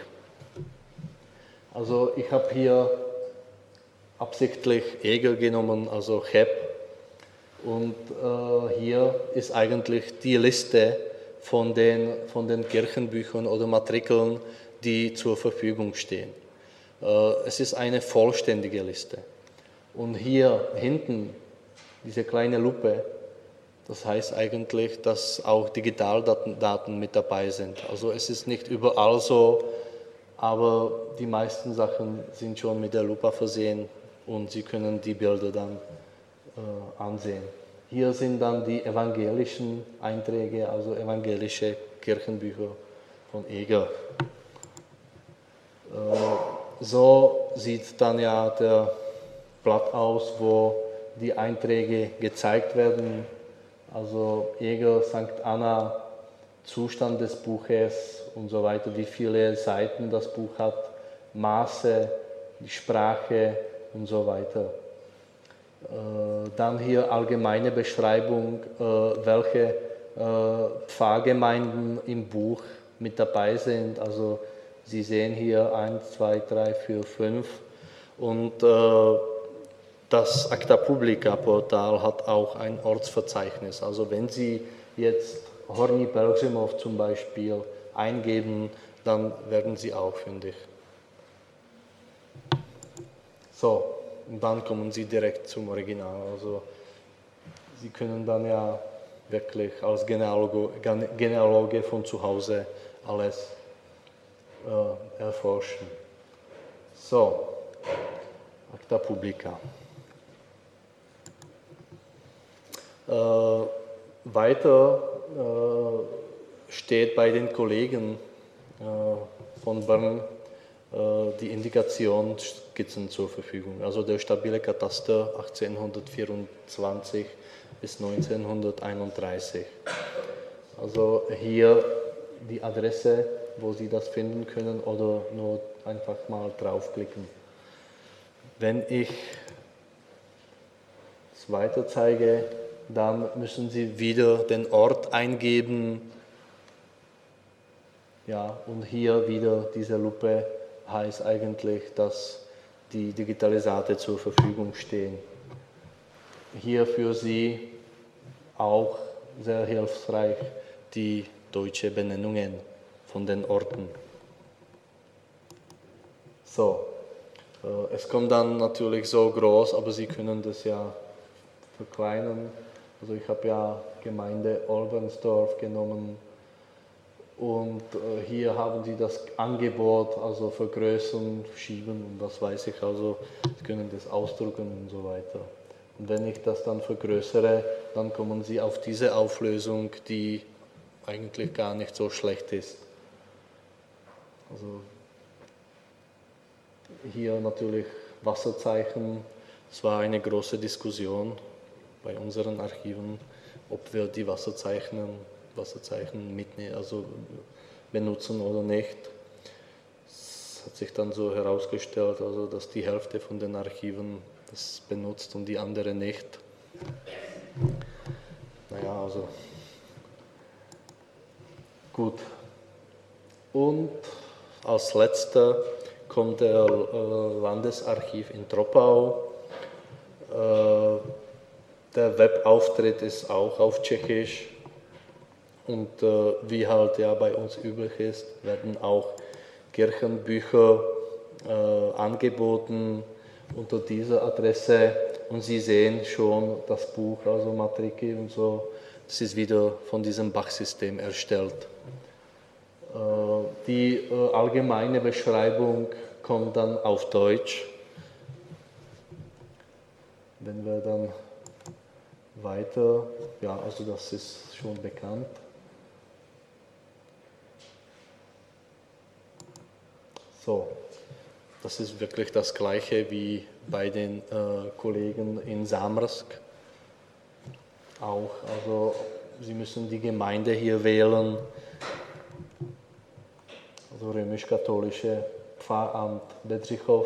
Also ich habe hier absichtlich Eger genommen, also HEP, und hier ist eigentlich die Liste von den Kirchenbüchern oder Matrikeln, die zur Verfügung stehen. Es ist eine vollständige Liste. Und hier hinten, diese kleine Lupe, das heißt eigentlich, dass auch Digitaldaten mit dabei sind. Also es ist nicht überall so, aber die meisten Sachen sind schon mit der Lupe versehen und Sie können die Bilder dann ansehen. Hier sind dann die evangelischen Einträge, also evangelische Kirchenbücher von Eger. So sieht dann ja der Blatt aus, wo die Einträge gezeigt werden. Also Eger, St. Anna, Zustand des Buches und so weiter, wie viele Seiten das Buch hat, Maße, die Sprache und so weiter. Dann hier allgemeine Beschreibung, welche Pfarrgemeinden im Buch mit dabei sind. Also Sie sehen hier 1, 2, 3, 4, 5 und das Acta Publica Portal hat auch ein Ortsverzeichnis. Also wenn Sie jetzt Horní Pelhřimov zum Beispiel eingeben, dann werden Sie auch fündig. So, und dann kommen Sie direkt zum Original. Also Sie können dann ja wirklich als Genealoge von zu Hause alles erforschen. So, Acta Publica. Weiter steht bei den Kollegen von Bern die Indikationsskizzen zur Verfügung. Also der stabile Kataster 1824 bis 1931. Also hier die Adresse, wo Sie das finden können oder nur einfach mal draufklicken. Wenn ich es weiter zeige, dann müssen Sie wieder den Ort eingeben. Ja, und hier wieder diese Lupe heißt eigentlich, dass die Digitalisate zur Verfügung stehen. Hier für Sie auch sehr hilfreich die deutsche Benennungen von den Orten. So, es kommt dann natürlich so groß, aber Sie können das ja verkleinern. Also ich habe ja Gemeinde Olbernsdorf genommen und hier haben Sie das Angebot, also vergrößern, schieben und das weiß ich, also Sie können das ausdrucken und so weiter. Und wenn ich das dann vergrößere, dann kommen Sie auf diese Auflösung, die eigentlich gar nicht so schlecht ist. Also hier natürlich Wasserzeichen, es war eine große Diskussion bei unseren Archiven, ob wir die Wasserzeichen mitnehmen, also benutzen oder nicht. Es hat sich dann so herausgestellt, also dass die Hälfte von den Archiven das benutzt und die andere nicht. Naja, also gut. Und als letzter kommt der Landesarchiv in Troppau. Der Webauftritt ist auch auf Tschechisch und wie halt ja bei uns üblich ist, werden auch Kirchenbücher angeboten unter dieser Adresse und Sie sehen schon das Buch, also Matrikel und so, das ist wieder von diesem Bach-System erstellt. Die allgemeine Beschreibung kommt dann auf Deutsch. Wenn wir dann weiter, ja, also das ist schon bekannt. So, Das ist wirklich das Gleiche wie bei den Kollegen in Samrsk auch. Also Sie müssen die Gemeinde hier wählen, also römisch-katholische Pfarramt Bedřichov.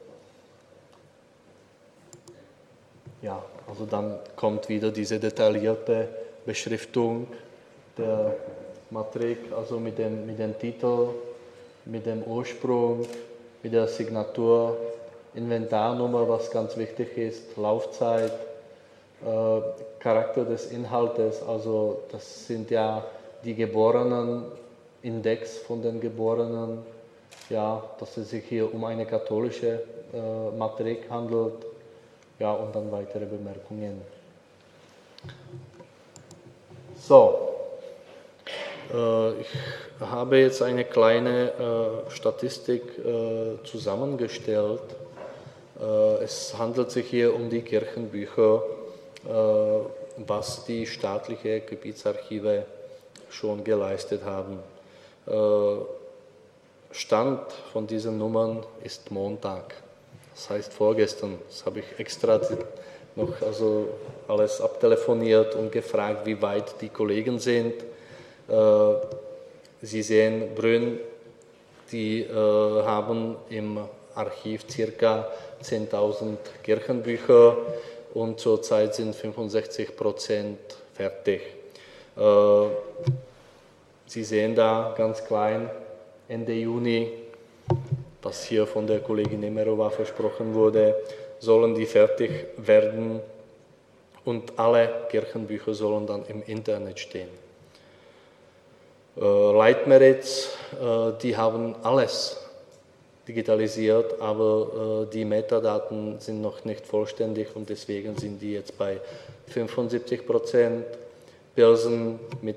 Ja, also dann kommt wieder diese detaillierte Beschriftung der Matrik, also mit dem Titel, mit dem Ursprung, mit der Signatur, Inventarnummer, was ganz wichtig ist, Laufzeit, Charakter des Inhaltes, also das sind ja die Geborenen, Index von den Geborenen, ja, dass es sich hier um eine katholische Matrik handelt, ja, und dann weitere Bemerkungen. So, ich habe jetzt eine kleine Statistik zusammengestellt. Es handelt sich hier um die Kirchenbücher, was die staatlichen Gebietsarchive schon geleistet haben. Stand von diesen Nummern ist Montag, das heißt vorgestern. Das habe ich extra noch also alles abtelefoniert und gefragt, wie weit die Kollegen sind. Sie sehen, Brünn, die haben im Archiv ca. 10.000 Kirchenbücher und zurzeit sind 65% fertig. Sie sehen da ganz klein, Ende Juni, was hier von der Kollegin Nemerova versprochen wurde, sollen die fertig werden und alle Kirchenbücher sollen dann im Internet stehen. Leitmerits, die haben alles digitalisiert, aber die Metadaten sind noch nicht vollständig und deswegen sind die jetzt bei 75%. Pilsen mit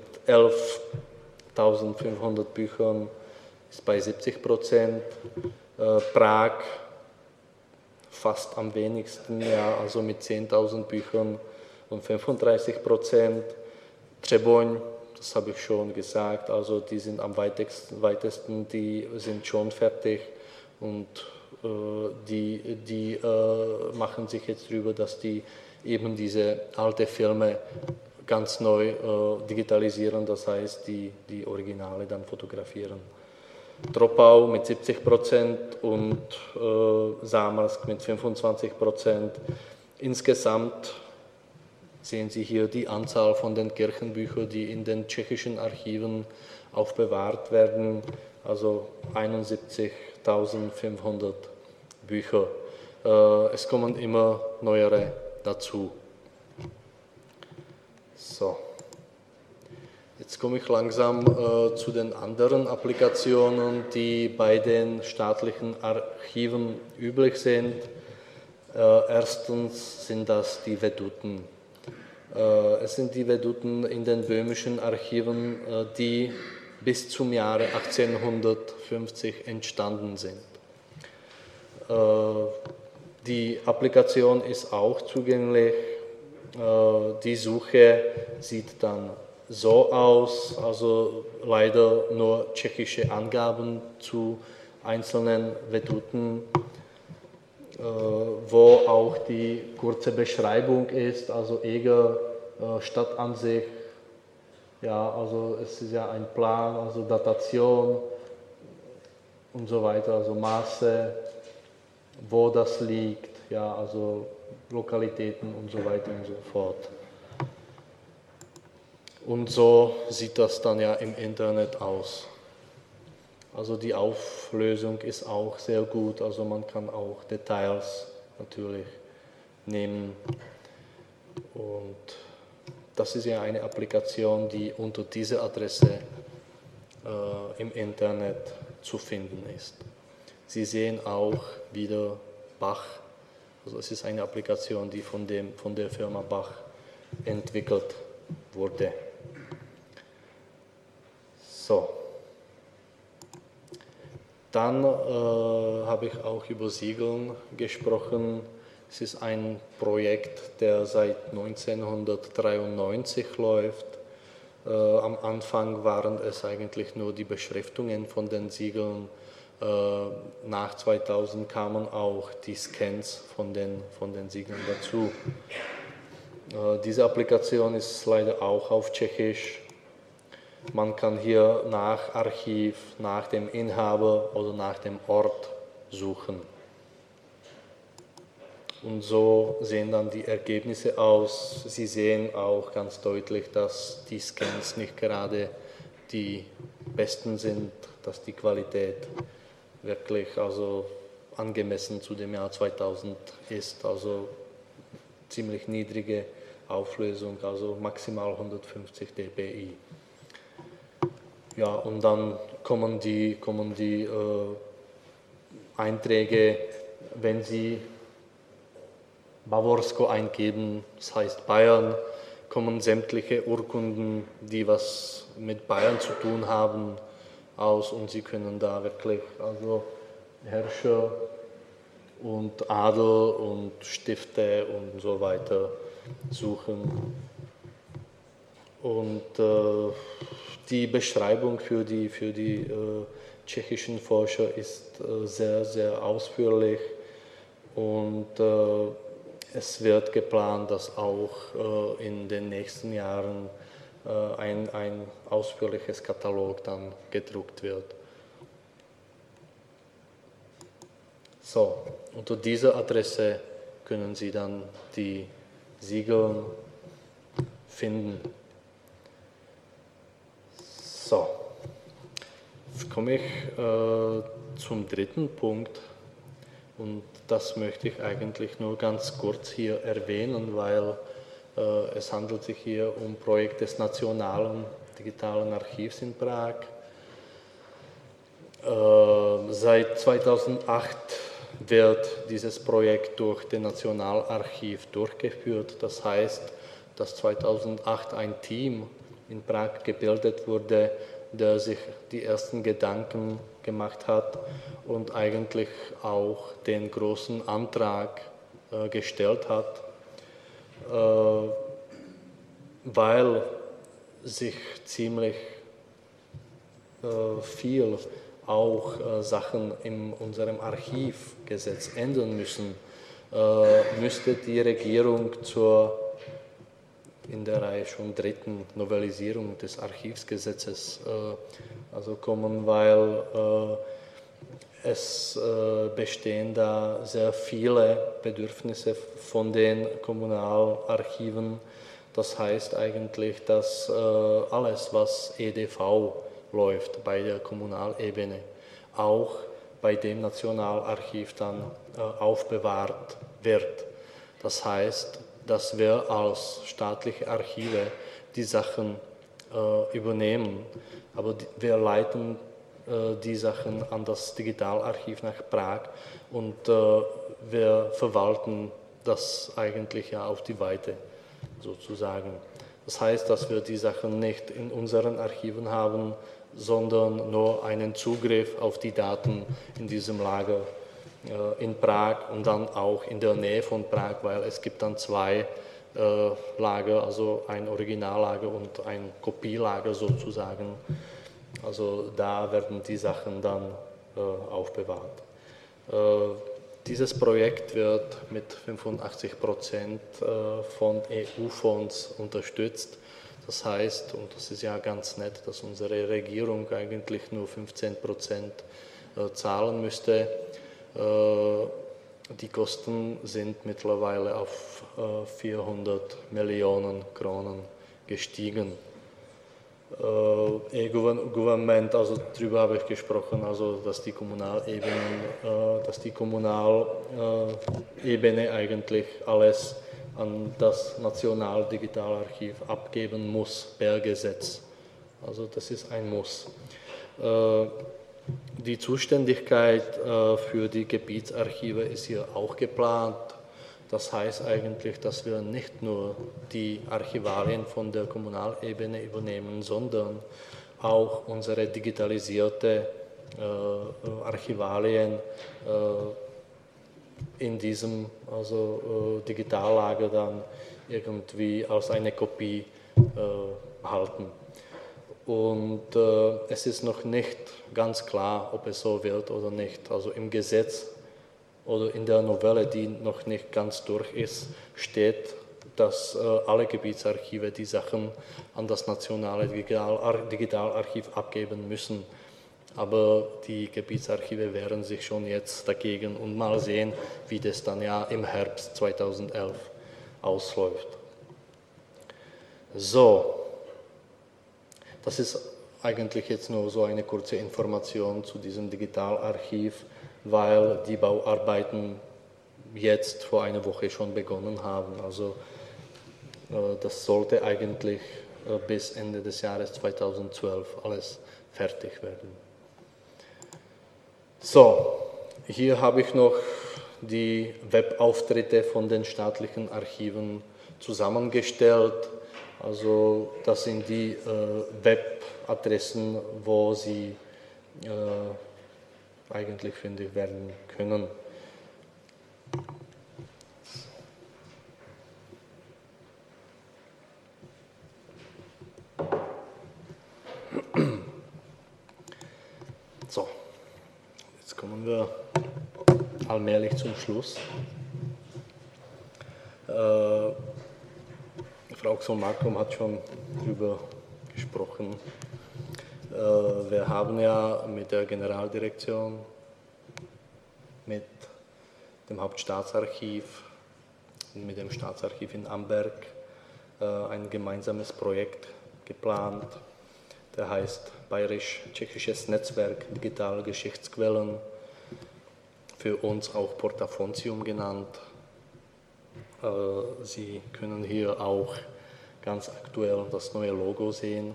11.500 Büchern ist bei 70%. Prag fast am wenigsten, ja, also mit 10.000 Büchern und 35%. Třeboň, das habe ich schon gesagt, also die sind am weitesten, die sind schon fertig und die machen sich jetzt drüber, dass die eben diese alte Filme ganz neu digitalisieren, das heißt die Originale dann fotografieren. Troppau mit 70% und Samrsk mit 25%. Insgesamt sehen Sie hier die Anzahl von den Kirchenbüchern, die in den tschechischen Archiven aufbewahrt werden, also 71.500 Bücher. Es kommen immer neuere dazu. So. Jetzt komme ich langsam zu den anderen Applikationen, die bei den staatlichen Archiven üblich sind. Erstens sind das die Veduten. Es sind die Veduten in den böhmischen Archiven, die bis zum Jahre 1850 entstanden sind. Die Applikation ist auch zugänglich. Die Suche sieht dann so aus, also leider nur tschechische Angaben zu einzelnen Veduten, wo auch die kurze Beschreibung ist, also Eger, Stadtansicht, ja, also es ist ja ein Plan, also Datation und so weiter, also Maße, wo das liegt, ja, also Lokalitäten und so weiter und so fort. Und so sieht das dann ja im Internet aus. Also die Auflösung ist auch sehr gut, also man kann auch Details natürlich nehmen. Und das ist ja eine Applikation, die unter dieser Adresse im Internet zu finden ist. Sie sehen auch wieder Bach, also es ist eine Applikation, die von der Firma Bach entwickelt wurde. So, dann habe ich auch über Siegeln gesprochen. Es ist ein Projekt, der seit 1993 läuft. Am Anfang waren es eigentlich nur die Beschriftungen von den Siegeln. nach 2000 kamen auch die Scans von den Siegeln dazu. Diese Applikation ist leider auch auf Tschechisch. Man kann hier nach Archiv, nach dem Inhaber oder nach dem Ort suchen. Und so sehen dann die Ergebnisse aus. Sie sehen auch ganz deutlich, dass die Scans nicht gerade die besten sind, dass die Qualität wirklich also angemessen zu dem Jahr 2000 ist, also ziemlich niedrige Auflösung, also maximal 150 dpi. Ja, und dann kommen die Einträge, wenn Sie Bavorsko eingeben, das heißt Bayern, kommen sämtliche Urkunden, die was mit Bayern zu tun haben, aus und Sie können da wirklich also Herrscher und Adel und Stifte und so weiter suchen. Und die Beschreibung für die tschechischen Forscher ist sehr, sehr ausführlich und es wird geplant, dass auch in den nächsten Jahren ein ausführliches Katalog dann gedruckt wird. So, unter dieser Adresse können Sie dann die Siegel finden. So, jetzt komme ich zum dritten Punkt und das möchte ich eigentlich nur ganz kurz hier erwähnen, weil es handelt sich hier um ein Projekt des Nationalen Digitalen Archivs in Prag. Seit 2008 wird dieses Projekt durch das Nationalarchiv durchgeführt. Das heißt, dass 2008 ein Team in Prag gebildet wurde, der sich die ersten Gedanken gemacht hat und eigentlich auch den großen Antrag gestellt hat, weil sich ziemlich viel auch Sachen in unserem Archivgesetz ändern müssen, müsste die Regierung in der Reihe schon dritten Novellisierung des Archivsgesetzes also kommen, weil es bestehen da sehr viele Bedürfnisse von den Kommunalarchiven. Das heißt eigentlich, dass alles, was EDV läuft bei der Kommunalebene, auch bei dem Nationalarchiv dann aufbewahrt wird. Das heißt, dass wir als staatliche Archive die Sachen übernehmen, aber wir leiten die Sachen an das Digitalarchiv nach Prag und wir verwalten das eigentlich ja auf die Weite sozusagen. Das heißt, dass wir die Sachen nicht in unseren Archiven haben, sondern nur einen Zugriff auf die Daten in diesem Lager in Prag und dann auch in der Nähe von Prag, weil es gibt dann zwei Lager, also ein Originallager und ein Kopielager sozusagen. Also da werden die Sachen dann aufbewahrt. Dieses Projekt wird mit 85% von EU-Fonds unterstützt. Das heißt, und das ist ja ganz nett, dass unsere Regierung eigentlich nur 15% zahlen müsste. Die Kosten sind mittlerweile auf 400 Millionen Kronen gestiegen. E-Government, also darüber habe ich gesprochen, also dass die Kommunalebene eigentlich alles an das Nationaldigitalarchiv abgeben muss per Gesetz. Also das ist ein Muss. Die Zuständigkeit für die Gebietsarchive ist hier auch geplant. Das heißt eigentlich, dass wir nicht nur die Archivalien von der Kommunalebene übernehmen, sondern auch unsere digitalisierte Archivalien in diesem Digitallager dann irgendwie als eine Kopie halten. Und es ist noch nicht ganz klar, ob es so wird oder nicht. Also im Gesetz oder in der Novelle, die noch nicht ganz durch ist, steht, dass alle Gebietsarchive die Sachen an das nationale Digitalarchiv abgeben müssen. Aber die Gebietsarchive wehren sich schon jetzt dagegen und mal sehen, wie das dann ja im Herbst 2011 ausläuft. So, das ist eigentlich jetzt nur so eine kurze Information zu diesem Digitalarchiv, weil die Bauarbeiten jetzt vor einer Woche schon begonnen haben. Also das sollte eigentlich bis Ende des Jahres 2012 alles fertig werden. So, hier habe ich noch die Webauftritte von den staatlichen Archiven zusammengestellt. Also das sind die Webadressen, wo sie eigentlich fündig werden können. So, jetzt kommen wir allmählich zum Schluss. Frau Xon-Markrum hat schon darüber gesprochen. Wir haben ja mit der Generaldirektion, mit dem Hauptstaatsarchiv und mit dem Staatsarchiv in Amberg ein gemeinsames Projekt geplant, der heißt Bayerisch-Tschechisches Netzwerk Digitale Geschichtsquellen, für uns auch Portafoncium genannt. Sie können hier auch ganz aktuell das neue Logo sehen.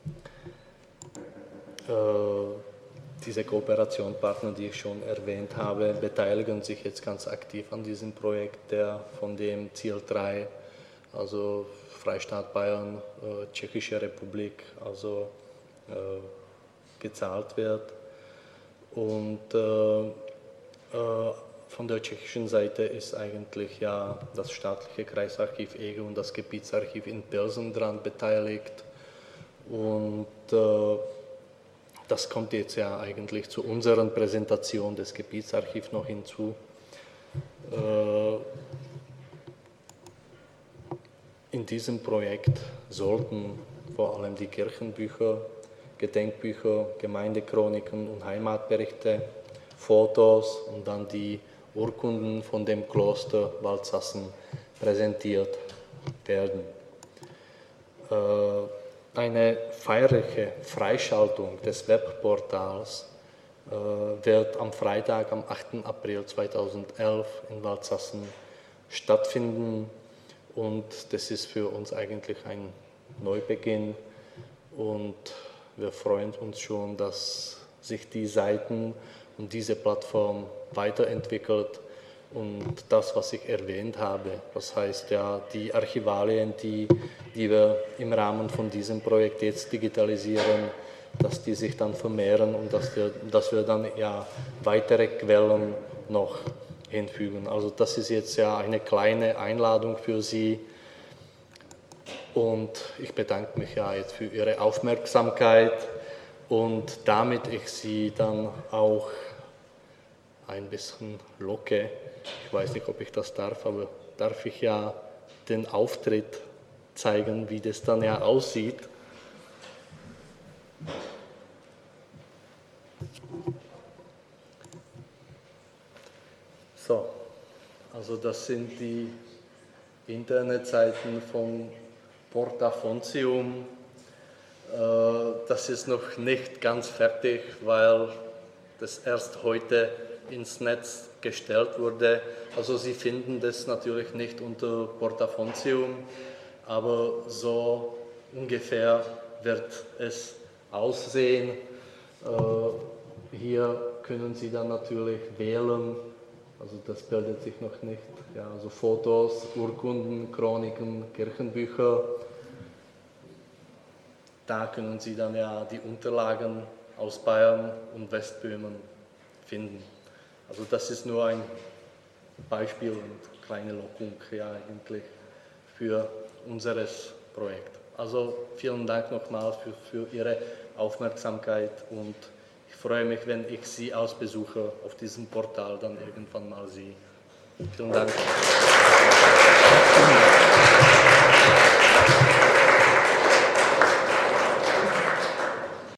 Diese Kooperationspartner, die ich schon erwähnt habe, beteiligen sich jetzt ganz aktiv an diesem Projekt, der von dem Ziel 3, also Freistaat Bayern, Tschechische Republik, also gezahlt wird. Und von der tschechischen Seite ist eigentlich ja das staatliche Kreisarchiv Eger und das Gebietsarchiv in Pilsen dran beteiligt. Und das kommt jetzt ja eigentlich zu unserer Präsentation des Gebietsarchivs noch hinzu. In diesem Projekt sollten vor allem die Kirchenbücher, Gedenkbücher, Gemeindechroniken und Heimatberichte, Fotos und dann die Urkunden von dem Kloster Waldsassen präsentiert werden. Eine feierliche Freischaltung des Webportals wird am Freitag, am 8. April 2011 in Waldsassen stattfinden und das ist für uns eigentlich ein Neubeginn und wir freuen uns schon, dass sich die Seiten und diese Plattform weiterentwickelt und das, was ich erwähnt habe, das heißt ja die Archivalien, die wir im Rahmen von diesem Projekt jetzt digitalisieren, dass die sich dann vermehren und dass wir dann ja weitere Quellen noch hinfügen. Also das ist jetzt ja eine kleine Einladung für Sie und ich bedanke mich ja jetzt für Ihre Aufmerksamkeit und damit ich Sie dann auch ein bisschen locke. Ich weiß nicht, ob ich das darf, aber darf ich ja den Auftritt zeigen, wie das dann ja aussieht. So, also das sind die Internetseiten von Portafoncium. Das ist noch nicht ganz fertig, weil das erst heute ins Netz gestellt wurde. Also Sie finden das natürlich nicht unter Portafoncium, aber so ungefähr wird es aussehen. Hier können Sie dann natürlich wählen, also das bildet sich noch nicht, ja, also Fotos, Urkunden, Chroniken, Kirchenbücher. Da können Sie dann ja die Unterlagen aus Bayern und Westböhmen finden. Also das ist nur ein Beispiel und kleine Lockung ja eigentlich für unseres Projekt. Also vielen Dank nochmal für Ihre Aufmerksamkeit und ich freue mich, wenn ich Sie als Besucher auf diesem Portal dann irgendwann mal sehe. Vielen Dank.